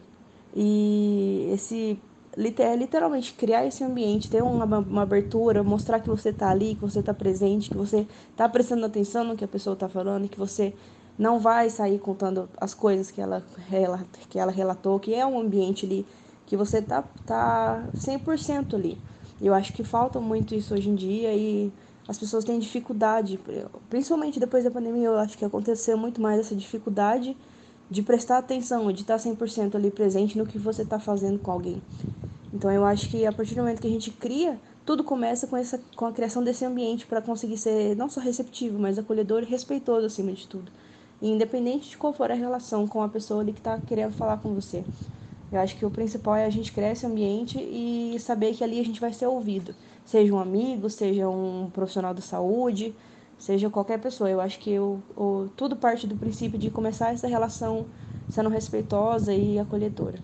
E esse é literalmente criar esse ambiente, ter uma, uma abertura, mostrar que você está ali, que você está presente, que você está prestando atenção no que a pessoa está falando, que você não vai sair contando as coisas que ela, ela, que ela relatou, que é um ambiente ali que você tá, tá cem por cento ali. Eu acho que falta muito isso hoje em dia e as pessoas têm dificuldade, principalmente depois da pandemia, eu acho que aconteceu muito mais essa dificuldade de prestar atenção, de estar cem por cento ali presente no que você está fazendo com alguém. Então eu acho que a partir do momento que a gente cria, tudo começa com, essa, com a criação desse ambiente para conseguir ser não só receptivo, mas acolhedor e respeitoso acima de tudo. E independente de qual for a relação com a pessoa ali que está querendo falar com você. Eu acho que o principal é a gente criar esse ambiente e saber que ali a gente vai ser ouvido. Seja um amigo, seja um profissional da saúde, seja qualquer pessoa. Eu acho que eu, eu, tudo parte do princípio de começar essa relação sendo respeitosa e acolhedora.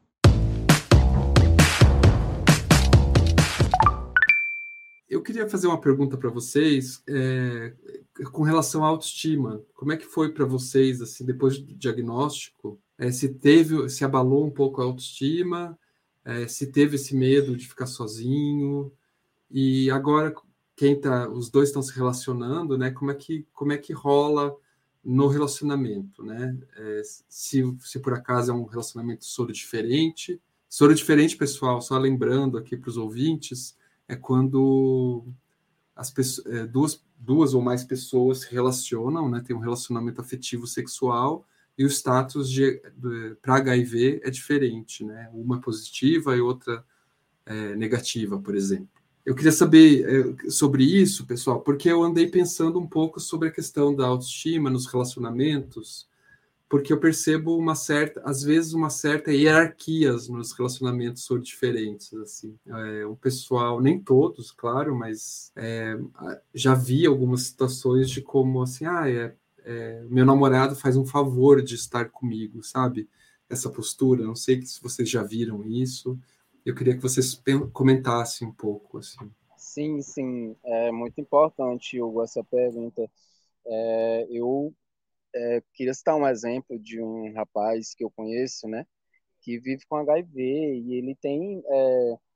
Eu queria fazer uma pergunta para vocês é, com relação à autoestima. Como é que foi para vocês, assim, depois do diagnóstico? É, se teve, se abalou um pouco a autoestima? É, se teve esse medo de ficar sozinho? E agora, quem tá, os dois estão se relacionando, né? Como é que, como é que rola no relacionamento, né? É, se, se por acaso é um relacionamento soro diferente. Soro diferente, pessoal, só lembrando aqui para os ouvintes, é quando as pessoas, é, duas, duas ou mais pessoas se relacionam, né, tem um relacionamento afetivo sexual e o status para H I V é diferente, né? Uma positiva e outra é, negativa, por exemplo. Eu queria saber é, sobre isso, pessoal, porque eu andei pensando um pouco sobre a questão da autoestima nos relacionamentos, porque eu percebo uma certa, às vezes, uma certa hierarquias nos relacionamentos são diferentes, assim. É, o pessoal, nem todos, claro, mas é, já vi algumas situações de como, assim, ah, é, é, meu namorado faz um favor de estar comigo, sabe? Essa postura, não sei se vocês já viram isso. Eu queria que vocês comentassem um pouco, assim. Sim, sim, é muito importante, Hugo, essa pergunta. É, eu é, queria citar um exemplo de um rapaz que eu conheço, né, que vive com H I V e ele tem é,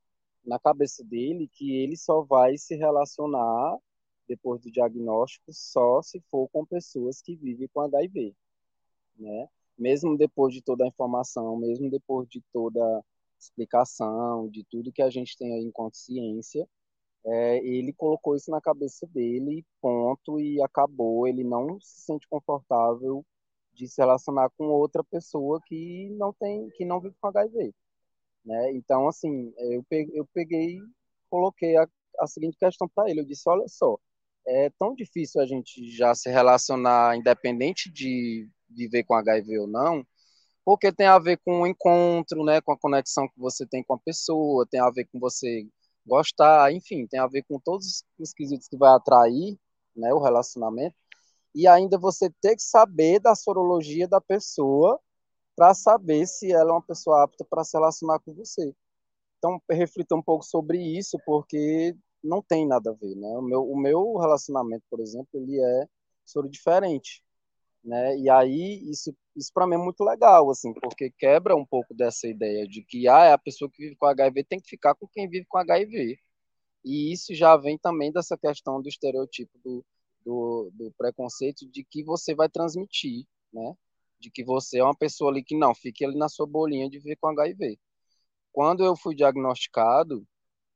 na cabeça dele que ele só vai se relacionar depois do diagnóstico só se for com pessoas que vivem com H I V, né? Mesmo depois de toda a informação, mesmo depois de toda a explicação, de tudo que a gente tem aí em consciência, é, ele colocou isso na cabeça dele, ponto, e acabou. Ele não se sente confortável de se relacionar com outra pessoa que não tem, que não vive com H I V, né? Então, assim, eu peguei, eu peguei coloquei a, a seguinte questão para ele. Eu disse, olha só, é tão difícil a gente já se relacionar independente de viver com H I V ou não, porque tem a ver com o encontro, né, com a conexão que você tem com a pessoa, tem a ver com você gostar, enfim, tem a ver com todos os quesitos que vai atrair, né, o relacionamento, e ainda você ter que saber da sorologia da pessoa para saber se ela é uma pessoa apta para se relacionar com você. Então, reflita um pouco sobre isso, porque não tem nada a ver, né? O meu, o meu relacionamento, por exemplo, ele é sobre diferente, né? E aí isso, isso para mim é muito legal, assim, porque quebra um pouco dessa ideia de que ah, a pessoa que vive com H I V tem que ficar com quem vive com H I V. E isso já vem também dessa questão do estereotipo do, do, do preconceito de que você vai transmitir, né? De que você é uma pessoa ali que não, fique ali na sua bolinha de viver com H I V. Quando eu fui diagnosticado,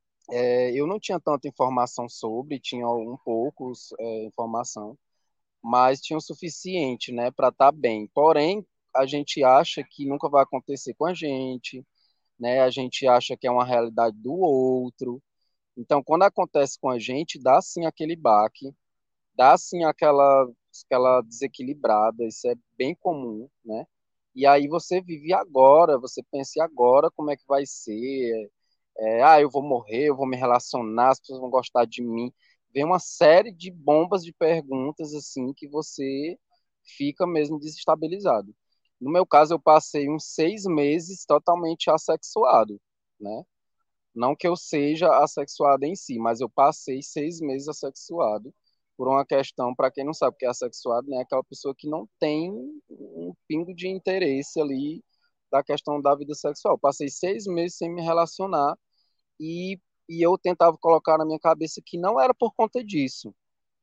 é, eu não tinha tanta informação sobre, tinha um pouco é, informação, mas tinha o suficiente, né, para estar bem. Porém, a gente acha que nunca vai acontecer com a gente, né? A gente acha que é uma realidade do outro. Então, quando acontece com a gente, dá sim aquele baque, dá sim aquela aquela desequilibrada, isso é bem comum, né? E aí você vive agora, você pensa agora como é que vai ser, é, ah, eu vou morrer, eu vou me relacionar, as pessoas vão gostar de mim. Vem uma série de bombas de perguntas, assim, que você fica mesmo desestabilizado. No meu caso, eu passei uns seis meses totalmente assexuado, né? Não que eu seja assexuado em si, mas eu passei seis meses assexuado por uma questão, para quem não sabe o que é assexuado, né? Aquela pessoa que não tem um pingo de interesse ali da questão da vida sexual. Passei seis meses sem me relacionar e, e eu tentava colocar na minha cabeça que não era por conta disso,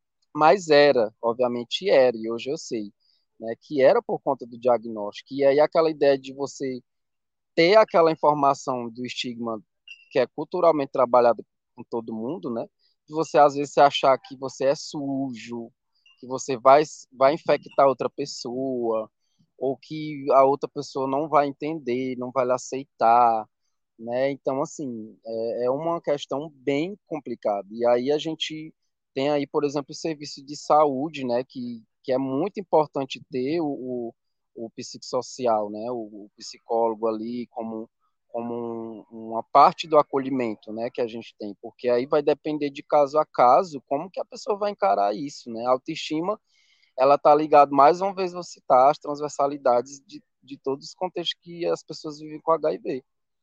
mas era, obviamente era, e hoje eu sei, né, que era por conta do diagnóstico. E aí aquela ideia de você ter aquela informação do estigma que é culturalmente trabalhado com todo mundo, né, de você às vezes achar que você é sujo, que você vai, vai infectar outra pessoa, ou que a outra pessoa não vai entender, não vai lhe aceitar, né? Então, assim, é, é uma questão bem complicada. E aí a gente tem aí, por exemplo, o serviço de saúde, né? Que, que é muito importante ter o, o, o psicossocial, né? O, o psicólogo ali como, como um, uma parte do acolhimento, né? Que a gente tem, porque aí vai depender de caso a caso como que a pessoa vai encarar isso, né? A autoestima, ela está ligada, mais uma vez vou citar, às transversalidades de, de todos os contextos que as pessoas vivem com H I V,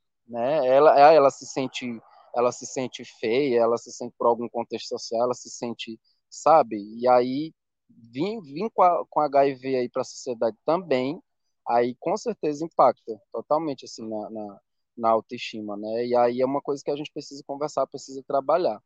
né? Ela, ela se sente, ela se sente feia, ela se sente por algum contexto social, ela se sente, sabe? E aí vir, vir com, a, com H I V aí para a sociedade também, aí com certeza impacta totalmente assim na, na, na autoestima, né? E aí é uma coisa que a gente precisa conversar, precisa trabalhar.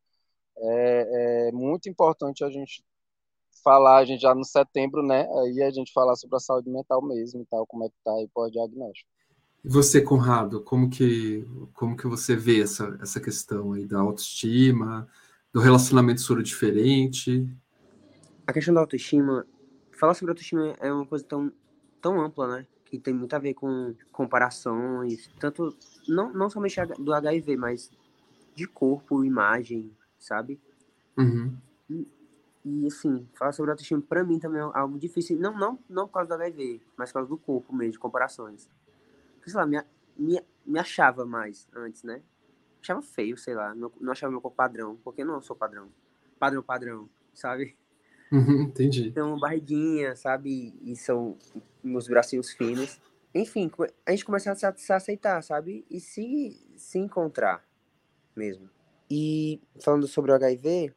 É, é muito importante a gente falar, a gente já no setembro, né? Aí a gente falar sobre a saúde mental mesmo e tal, como é que tá aí pós-diagnóstico. E você, Conrado, como que, como que você vê essa, essa questão aí da autoestima, do relacionamento soro diferente? A questão da autoestima, falar sobre autoestima é uma coisa tão, tão ampla, né? Que tem muito a ver com comparações, tanto, não, não somente do H I V, mas de corpo, imagem, sabe? Uhum. E, e, assim, falar sobre autoestima pra mim também é algo difícil, não, não, não por causa do H I V, mas por causa do corpo mesmo, de comparações. Porque, sei lá, me, me, me achava mais antes, né? Achava feio, sei lá, não, não achava meu corpo padrão, porque eu não sou padrão. Padrão, padrão, sabe? Uhum, entendi. Então, barriguinha, sabe? E são meus bracinhos finos. Enfim, a gente começa a se aceitar, sabe? E se, se encontrar mesmo. E falando sobre o H I V,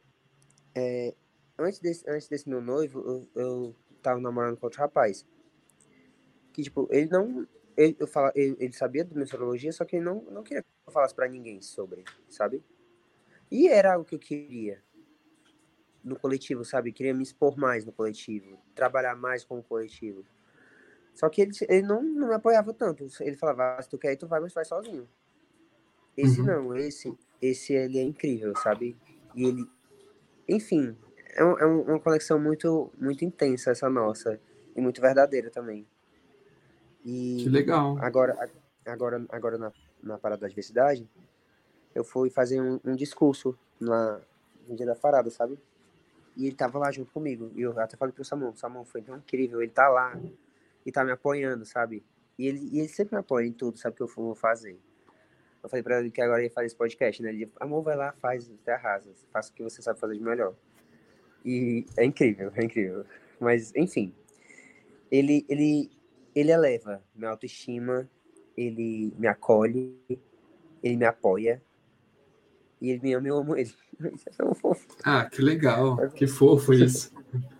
é, antes, desse, antes desse meu noivo, eu, eu tava namorando com outro rapaz. Que, tipo, ele não, ele, eu fala, ele, ele sabia da minha sorologia, só que ele não, não queria que eu falasse pra ninguém sobre, sabe? E era algo que eu queria no coletivo, sabe? Queria me expor mais no coletivo, trabalhar mais com o coletivo. Só que ele, ele não, não me apoiava tanto. Ele falava, ah, se tu quer ir, tu vai, mas tu vai sozinho. Esse Uhum. não, esse, esse ele é incrível, sabe? E ele, enfim, é, um, é uma conexão muito, muito intensa essa nossa, e muito verdadeira também. E Que legal. agora, agora, agora na, na Parada da Diversidade, eu fui fazer um, um discurso na, no dia da parada, sabe? E ele tava lá junto comigo. E eu até falei pro Samuel, Samuel, foi tão incrível, ele tá lá e tá me apoiando, sabe? E ele, e ele sempre me apoia em tudo, sabe o que eu vou fazer. Eu falei pra ele que agora ia fazer esse podcast, né? Ele disse, amor, vai lá, faz, até arrasa, faça o que você sabe fazer de melhor. E é incrível, é incrível. Mas, enfim, ele, ele, ele eleva minha autoestima, ele me acolhe, ele me apoia, e ele me ama e eu amo ele. Isso é tão fofo. Ah, que legal, que fofo isso.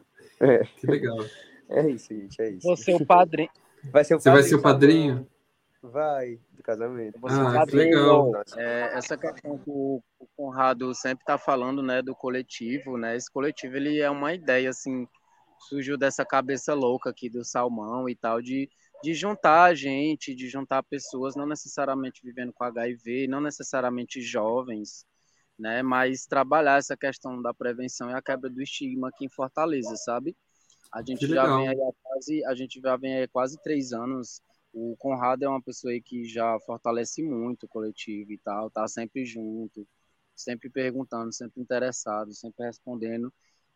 É. Que legal. É isso, gente, é isso. Você é o padrinho. Vai ser o Você vai padrinho, ser o padrinho? Vai, do casamento. Você Ah, sabe, que legal. é, essa questão que o, o Conrado sempre está falando, né, do coletivo, né? Esse coletivo ele é uma ideia assim, surgiu dessa cabeça louca aqui do Salmão e tal, de, de juntar gente, de juntar pessoas, não necessariamente vivendo com H I V, não necessariamente jovens, né? Mas trabalhar essa questão da prevenção e a quebra do estigma aqui em Fortaleza, sabe? A gente Que já legal. vem aí há quase, a gente já vem aí há quase três anos. O Conrado é uma pessoa aí que já fortalece muito o coletivo e tal, tá sempre junto, sempre perguntando, sempre interessado, sempre respondendo.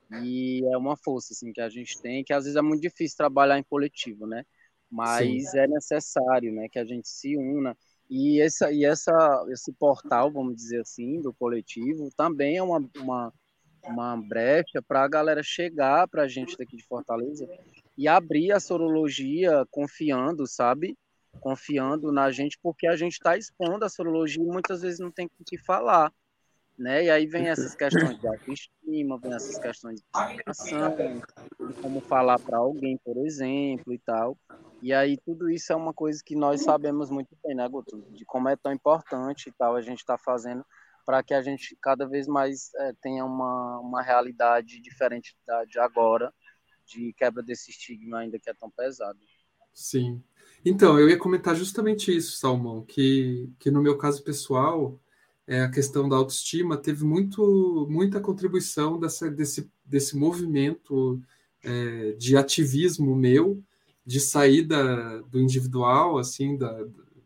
E é uma força assim que a gente tem, que às vezes é muito difícil trabalhar em coletivo, né? Mas Sim. é necessário, né, que a gente se una. E essa e essa esse portal, vamos dizer assim, do coletivo também é uma uma uma brecha para a galera chegar para a gente daqui de Fortaleza e abrir a sorologia confiando, sabe? Confiando na gente, porque a gente está expondo a sorologia e muitas vezes não tem com o que falar, né? E aí vem essas questões de autoestima, vem essas questões de ação, de como falar para alguém, por exemplo, e tal. E aí tudo isso é uma coisa que nós sabemos muito bem, né, Guto? De como é tão importante e tal a gente está fazendo para que a gente cada vez mais é, tenha uma, uma realidade diferente da de agora, de quebra desse estigma ainda que é tão pesado. Sim. Então, eu ia comentar justamente isso, Salmão, que, que no meu caso pessoal, é, a questão da autoestima teve muito, muita contribuição dessa, desse, desse movimento é, de ativismo meu, de sair da, do individual, assim, da,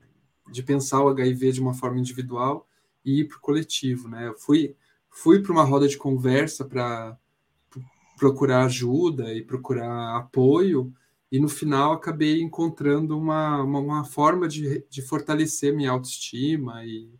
de pensar o H I V de uma forma individual e ir para o coletivo, né? Eu fui, fui para uma roda de conversa para procurar ajuda e procurar apoio, e no final acabei encontrando uma, uma, uma forma de, de fortalecer minha autoestima, e,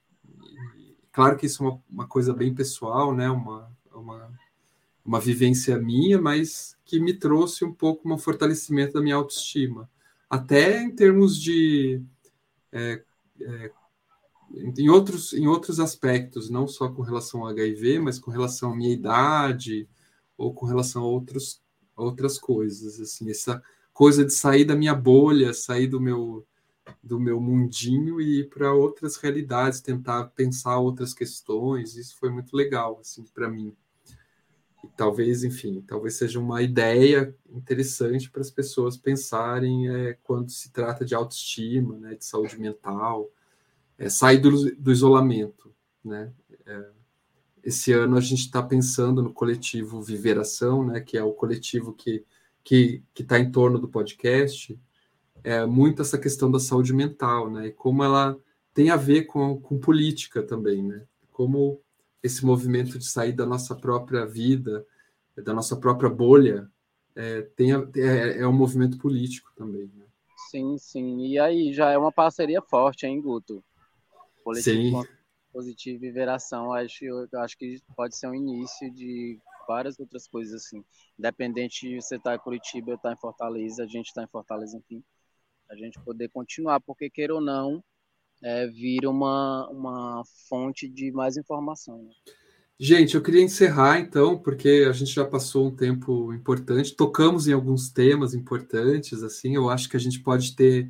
e claro que isso é uma, uma coisa bem pessoal, né? uma, uma, uma vivência minha, mas que me trouxe um pouco um fortalecimento da minha autoestima, até em termos de... É, é, em outros, em outros aspectos, não só com relação ao H I V, mas com relação à minha idade, ou com relação a outros, outras coisas, assim, essa coisa de sair da minha bolha, sair do meu, do meu mundinho e ir para outras realidades, tentar pensar outras questões, isso foi muito legal, assim, para mim. E talvez, enfim, talvez seja uma ideia interessante para as pessoas pensarem é, quando se trata de autoestima, né, de saúde mental, é, sair do, do isolamento, né? É, esse ano a gente está pensando no coletivo Viveração, né, que é o coletivo que que que está em torno do podcast, é muito essa questão da saúde mental, né, e como ela tem a ver com, com política também, né, como esse movimento de sair da nossa própria vida, da nossa própria bolha, é, tem a, é, é um movimento político também, né? Sim, sim. E aí já é uma parceria forte, hein, Guto? Coletivo Sim. Positivo e Viveração, acho, eu acho que pode ser um início de várias outras coisas, assim. Independente de você estar em Curitiba, eu estar em Fortaleza, a gente está em Fortaleza, enfim, a gente poder continuar, porque, queira ou não, é, vira uma, uma fonte de mais informação. Né? Gente, eu queria encerrar, então, porque a gente já passou um tempo importante, tocamos em alguns temas importantes, assim, eu acho que a gente pode ter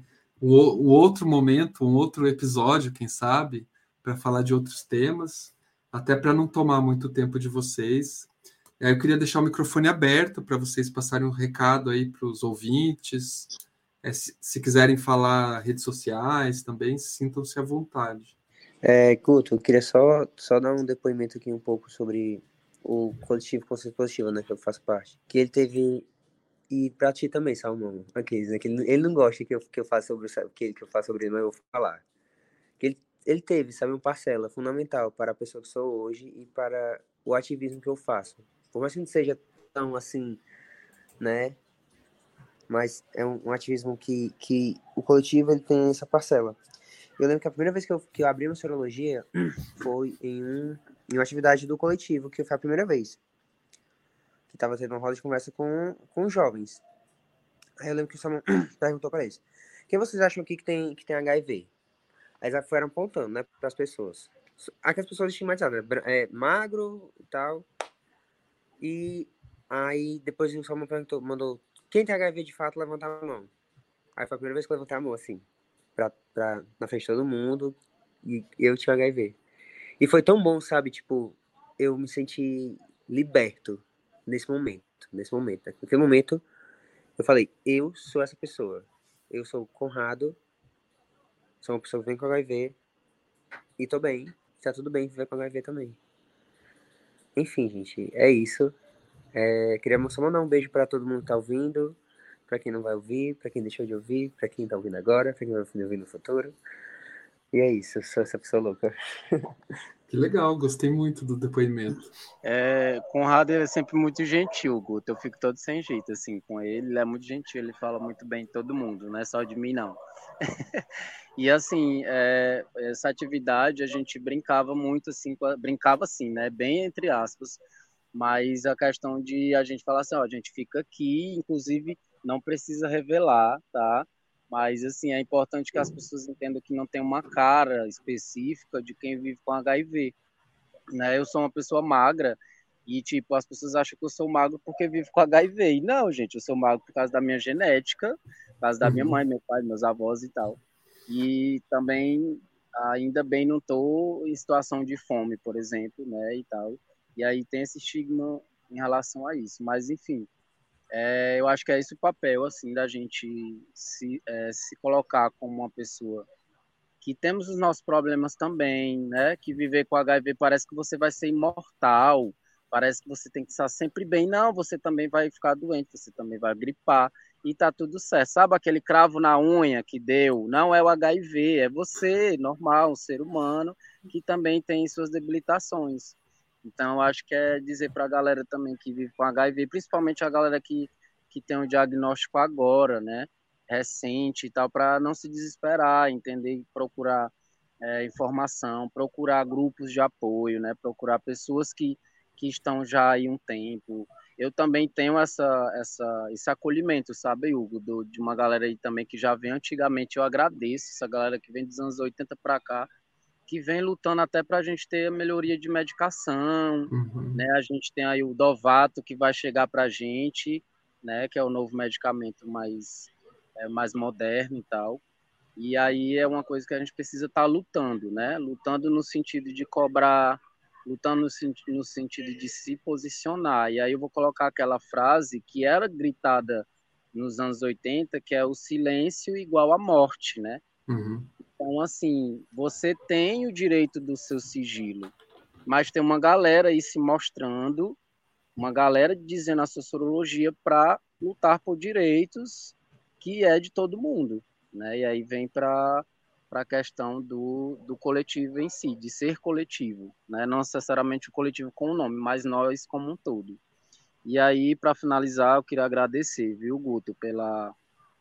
o, o outro momento, um outro episódio, quem sabe, para falar de outros temas, até para não tomar muito tempo de vocês. Eu queria deixar o microfone aberto para vocês passarem um recado aí para os ouvintes. É, se, se quiserem falar redes sociais também, sintam-se à vontade. É, Guto, eu queria só, só dar um depoimento aqui um pouco sobre o coletivo Consciência Positiva, né, que eu faço parte. Que ele teve... E pra ti também, Salmão. Aqueles, né, que ele, ele não gosta que eu, que eu faça sobre, que, que eu faça sobre ele, mas eu vou falar. Que ele, ele teve, sabe, uma parcela fundamental para a pessoa que sou hoje e para o ativismo que eu faço. Por mais que não seja tão assim, né? Mas é um, um ativismo que, que o coletivo ele tem essa parcela. Eu lembro que a primeira vez que eu, que eu abri uma sorologia foi em, um, em uma atividade do coletivo, que foi a primeira vez. Que estava tendo uma roda de conversa com, com os jovens. Aí eu lembro que o Samuel perguntou para eles: quem vocês acham aqui que tem, que tem H I V? Aí eles foram apontando, né, para as pessoas. Aquelas pessoas estigmatizadas, né? É, magro e tal. E aí depois o Samuel perguntou, mandou: quem tem H I V de fato, levanta a mão. Aí foi a primeira vez que eu levantei a mão, assim, pra, pra, na frente de todo mundo. E eu tinha H I V. E foi tão bom, sabe? Tipo, eu me senti liberto nesse momento. Nesse momento. Naquele momento, eu falei: eu sou essa pessoa. Eu sou o Conrado. Sou uma pessoa que vem com H I V. E tô bem. Tá tudo bem viver com H I V também. Enfim, gente. É isso. É, queria só mandar um beijo pra todo mundo que tá ouvindo. Pra quem não vai ouvir. Pra quem deixou de ouvir. Pra quem tá ouvindo agora. Pra quem vai ouvir no futuro. E é isso. Eu sou essa pessoa louca. Que legal. Gostei muito do depoimento. É, Conrado ele é sempre muito gentil, Guto. Eu fico todo sem jeito, assim, com ele. Ele é muito gentil, ele fala muito bem de todo mundo, não é só de mim, não. E, assim, é, essa atividade a gente brincava muito, assim, brincava assim, né, bem entre aspas, mas a questão de a gente falar assim, ó, a gente fica aqui, inclusive não precisa revelar, tá? Mas, assim, é importante que as pessoas entendam que não tem uma cara específica de quem vive com H I V. Né? Eu sou uma pessoa magra e, tipo, as pessoas acham que eu sou magro porque vivo com H I V. E não, gente, eu sou magro por causa da minha genética, por causa da minha mãe, meu pai, meus avós e tal. E também, ainda bem, não tô em situação de fome, por exemplo, né, e tal. E aí tem esse estigma em relação a isso. Mas, enfim, é, eu acho que é esse o papel, assim, da gente se, é, se colocar como uma pessoa que temos os nossos problemas também, né? Que viver com H I V parece que você vai ser imortal, parece que você tem que estar sempre bem. Não, você também vai ficar doente, você também vai gripar e tá tudo certo. Sabe aquele cravo na unha que deu? Não é o H I V, é você, normal, um ser humano, que também tem suas debilitações. Então, acho que é dizer para a galera também que vive com H I V, principalmente a galera que, que tem um diagnóstico agora, né? Recente e tal, para não se desesperar, entender, procurar é, informação, procurar grupos de apoio, né? Procurar pessoas que, que estão já aí um tempo. Eu também tenho essa, essa, esse acolhimento, sabe, Hugo, do, de uma galera aí também que já vem antigamente. Eu agradeço essa galera que vem dos anos oitenta para cá, que vem lutando até para a gente ter a melhoria de medicação, Uhum. né? A gente tem aí o Dovato que vai chegar para a gente, né? Que é o novo medicamento mais é, mais moderno e tal. E aí é uma coisa que a gente precisa estar tá lutando, né? Lutando no sentido de cobrar, lutando no, no sentido de se posicionar. E aí eu vou colocar aquela frase que era gritada nos anos oitenta, que é o silêncio igual à morte, né? Uhum. Então, assim, você tem o direito do seu sigilo, mas tem uma galera aí se mostrando, uma galera dizendo a sua sorologia para lutar por direitos que é de todo mundo, né? E aí vem para a questão do, do coletivo em si, de ser coletivo, né? Não necessariamente o coletivo com o nome, mas nós como um todo. E aí, para finalizar, eu queria agradecer, viu, Guto, pela,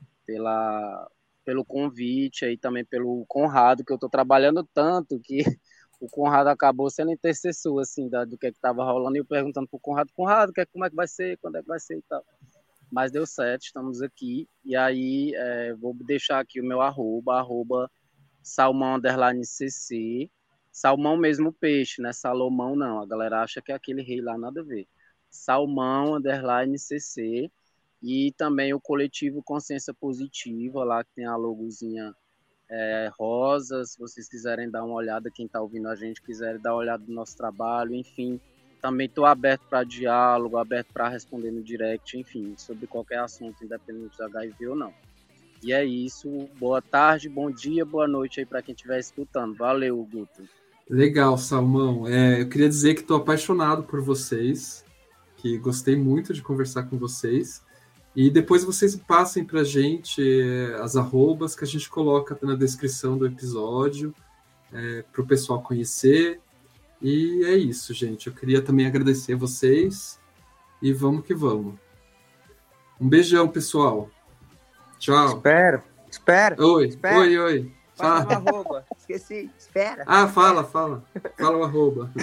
pela, pelo convite aí também pelo Conrado, que eu estou trabalhando tanto que o Conrado acabou sendo intercessor, assim, da, do que estava rolando, e eu perguntando para o Conrado, Conrado, que, como é que vai ser, quando é que vai ser e tal. Mas deu certo, estamos aqui, e aí é, vou deixar aqui o meu arroba, arroba salmão underline cc, salmão mesmo peixe, né, Salomão não, a galera acha que é aquele rei lá, nada a ver, salmão underline cc, E também o coletivo Consciência Positiva, lá que tem a logozinha é, rosa, se vocês quiserem dar uma olhada, quem está ouvindo a gente quiser dar uma olhada no nosso trabalho, enfim. Também estou aberto para diálogo, aberto para responder no direct, enfim, sobre qualquer assunto, independente do H I V ou não. E é isso. Boa tarde, bom dia, boa noite aí para quem estiver escutando. Valeu, Guto. Legal, Salmão. É, eu queria dizer que estou apaixonado por vocês, que gostei muito de conversar com vocês. E depois vocês passem para a gente é, as arrobas que a gente coloca na descrição do episódio, é, para o pessoal conhecer. E é isso, gente. Eu queria também agradecer vocês e vamos que vamos. Um beijão, pessoal. Tchau. Espera, espera. Oi, espera. oi, oi. Fala o arroba. Esqueci. Espera. Ah, fala, fala. Fala o arroba.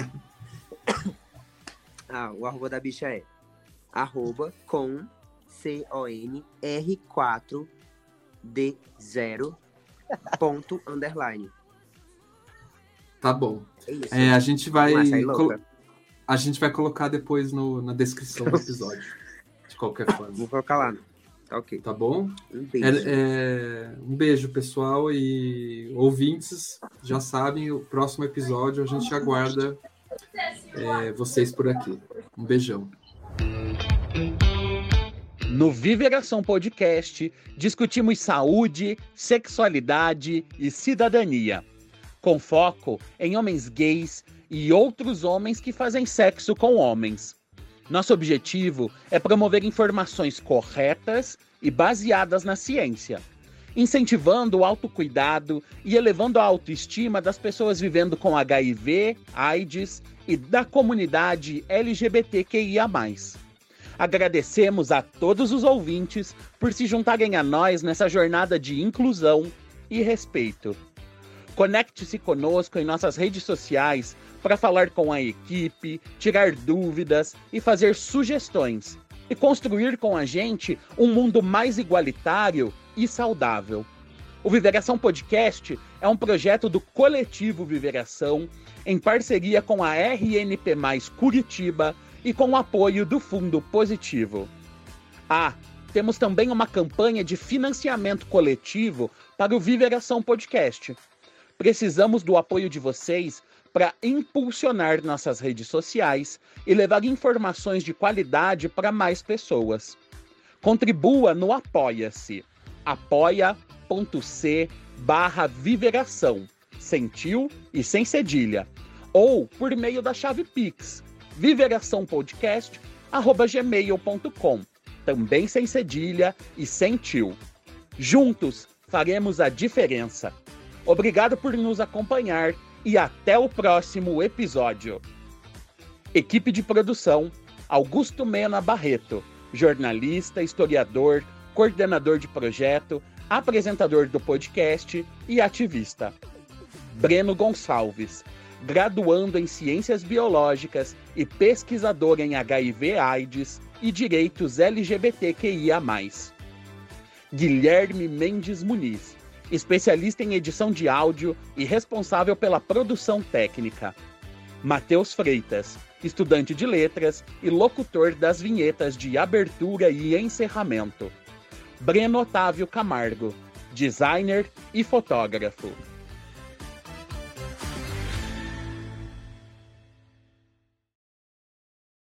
Ah, o arroba da bicha é arroba com C O N R quatro D zero ponto underline. Tá bom. É isso. É, a gente vai colo- a gente vai colocar depois no, na descrição do episódio. De qualquer forma. Vou colocar lá. Tá ok. Tá bom? Um beijo. É, é, um beijo, pessoal. E ouvintes, já sabem, o próximo episódio a gente aguarda é, vocês por aqui. Um beijão. No Viveração Podcast, discutimos saúde, sexualidade e cidadania, com foco em homens gays e outros homens que fazem sexo com homens. Nosso objetivo é promover informações corretas e baseadas na ciência, incentivando o autocuidado e elevando a autoestima das pessoas vivendo com H I V, AIDS e da comunidade L G B T Q I A mais. Agradecemos a todos os ouvintes por se juntarem a nós nessa jornada de inclusão e respeito. Conecte-se conosco em nossas redes sociais para falar com a equipe, tirar dúvidas e fazer sugestões, e construir com a gente um mundo mais igualitário e saudável. O Viveração Podcast é um projeto do Coletivo Viveração, em parceria com a R N P mais Curitiba e com o apoio do Fundo Positivo. Ah, temos também uma campanha de financiamento coletivo para o Viveração Podcast. Precisamos do apoio de vocês para impulsionar nossas redes sociais e levar informações de qualidade para mais pessoas. Contribua no Apoia-se, apoia.c barra Viveração, sem tio e sem cedilha, ou por meio da chave Pix, viveraçãopodcast arroba gmail ponto com, também sem cedilha e sem tio. Juntos faremos a diferença. Obrigado por nos acompanhar e até o próximo episódio. Equipe de produção: Augusto Mena Barreto, jornalista, historiador, coordenador de projeto, apresentador do podcast e ativista. Breno Gonçalves, graduando em Ciências Biológicas e pesquisador em H I V AIDS e Direitos L G B T Q I A mais. Guilherme Mendes Muniz, especialista em edição de áudio e responsável pela produção técnica. Matheus Freitas, estudante de letras e locutor das vinhetas de abertura e encerramento. Breno Otávio Camargo, designer e fotógrafo.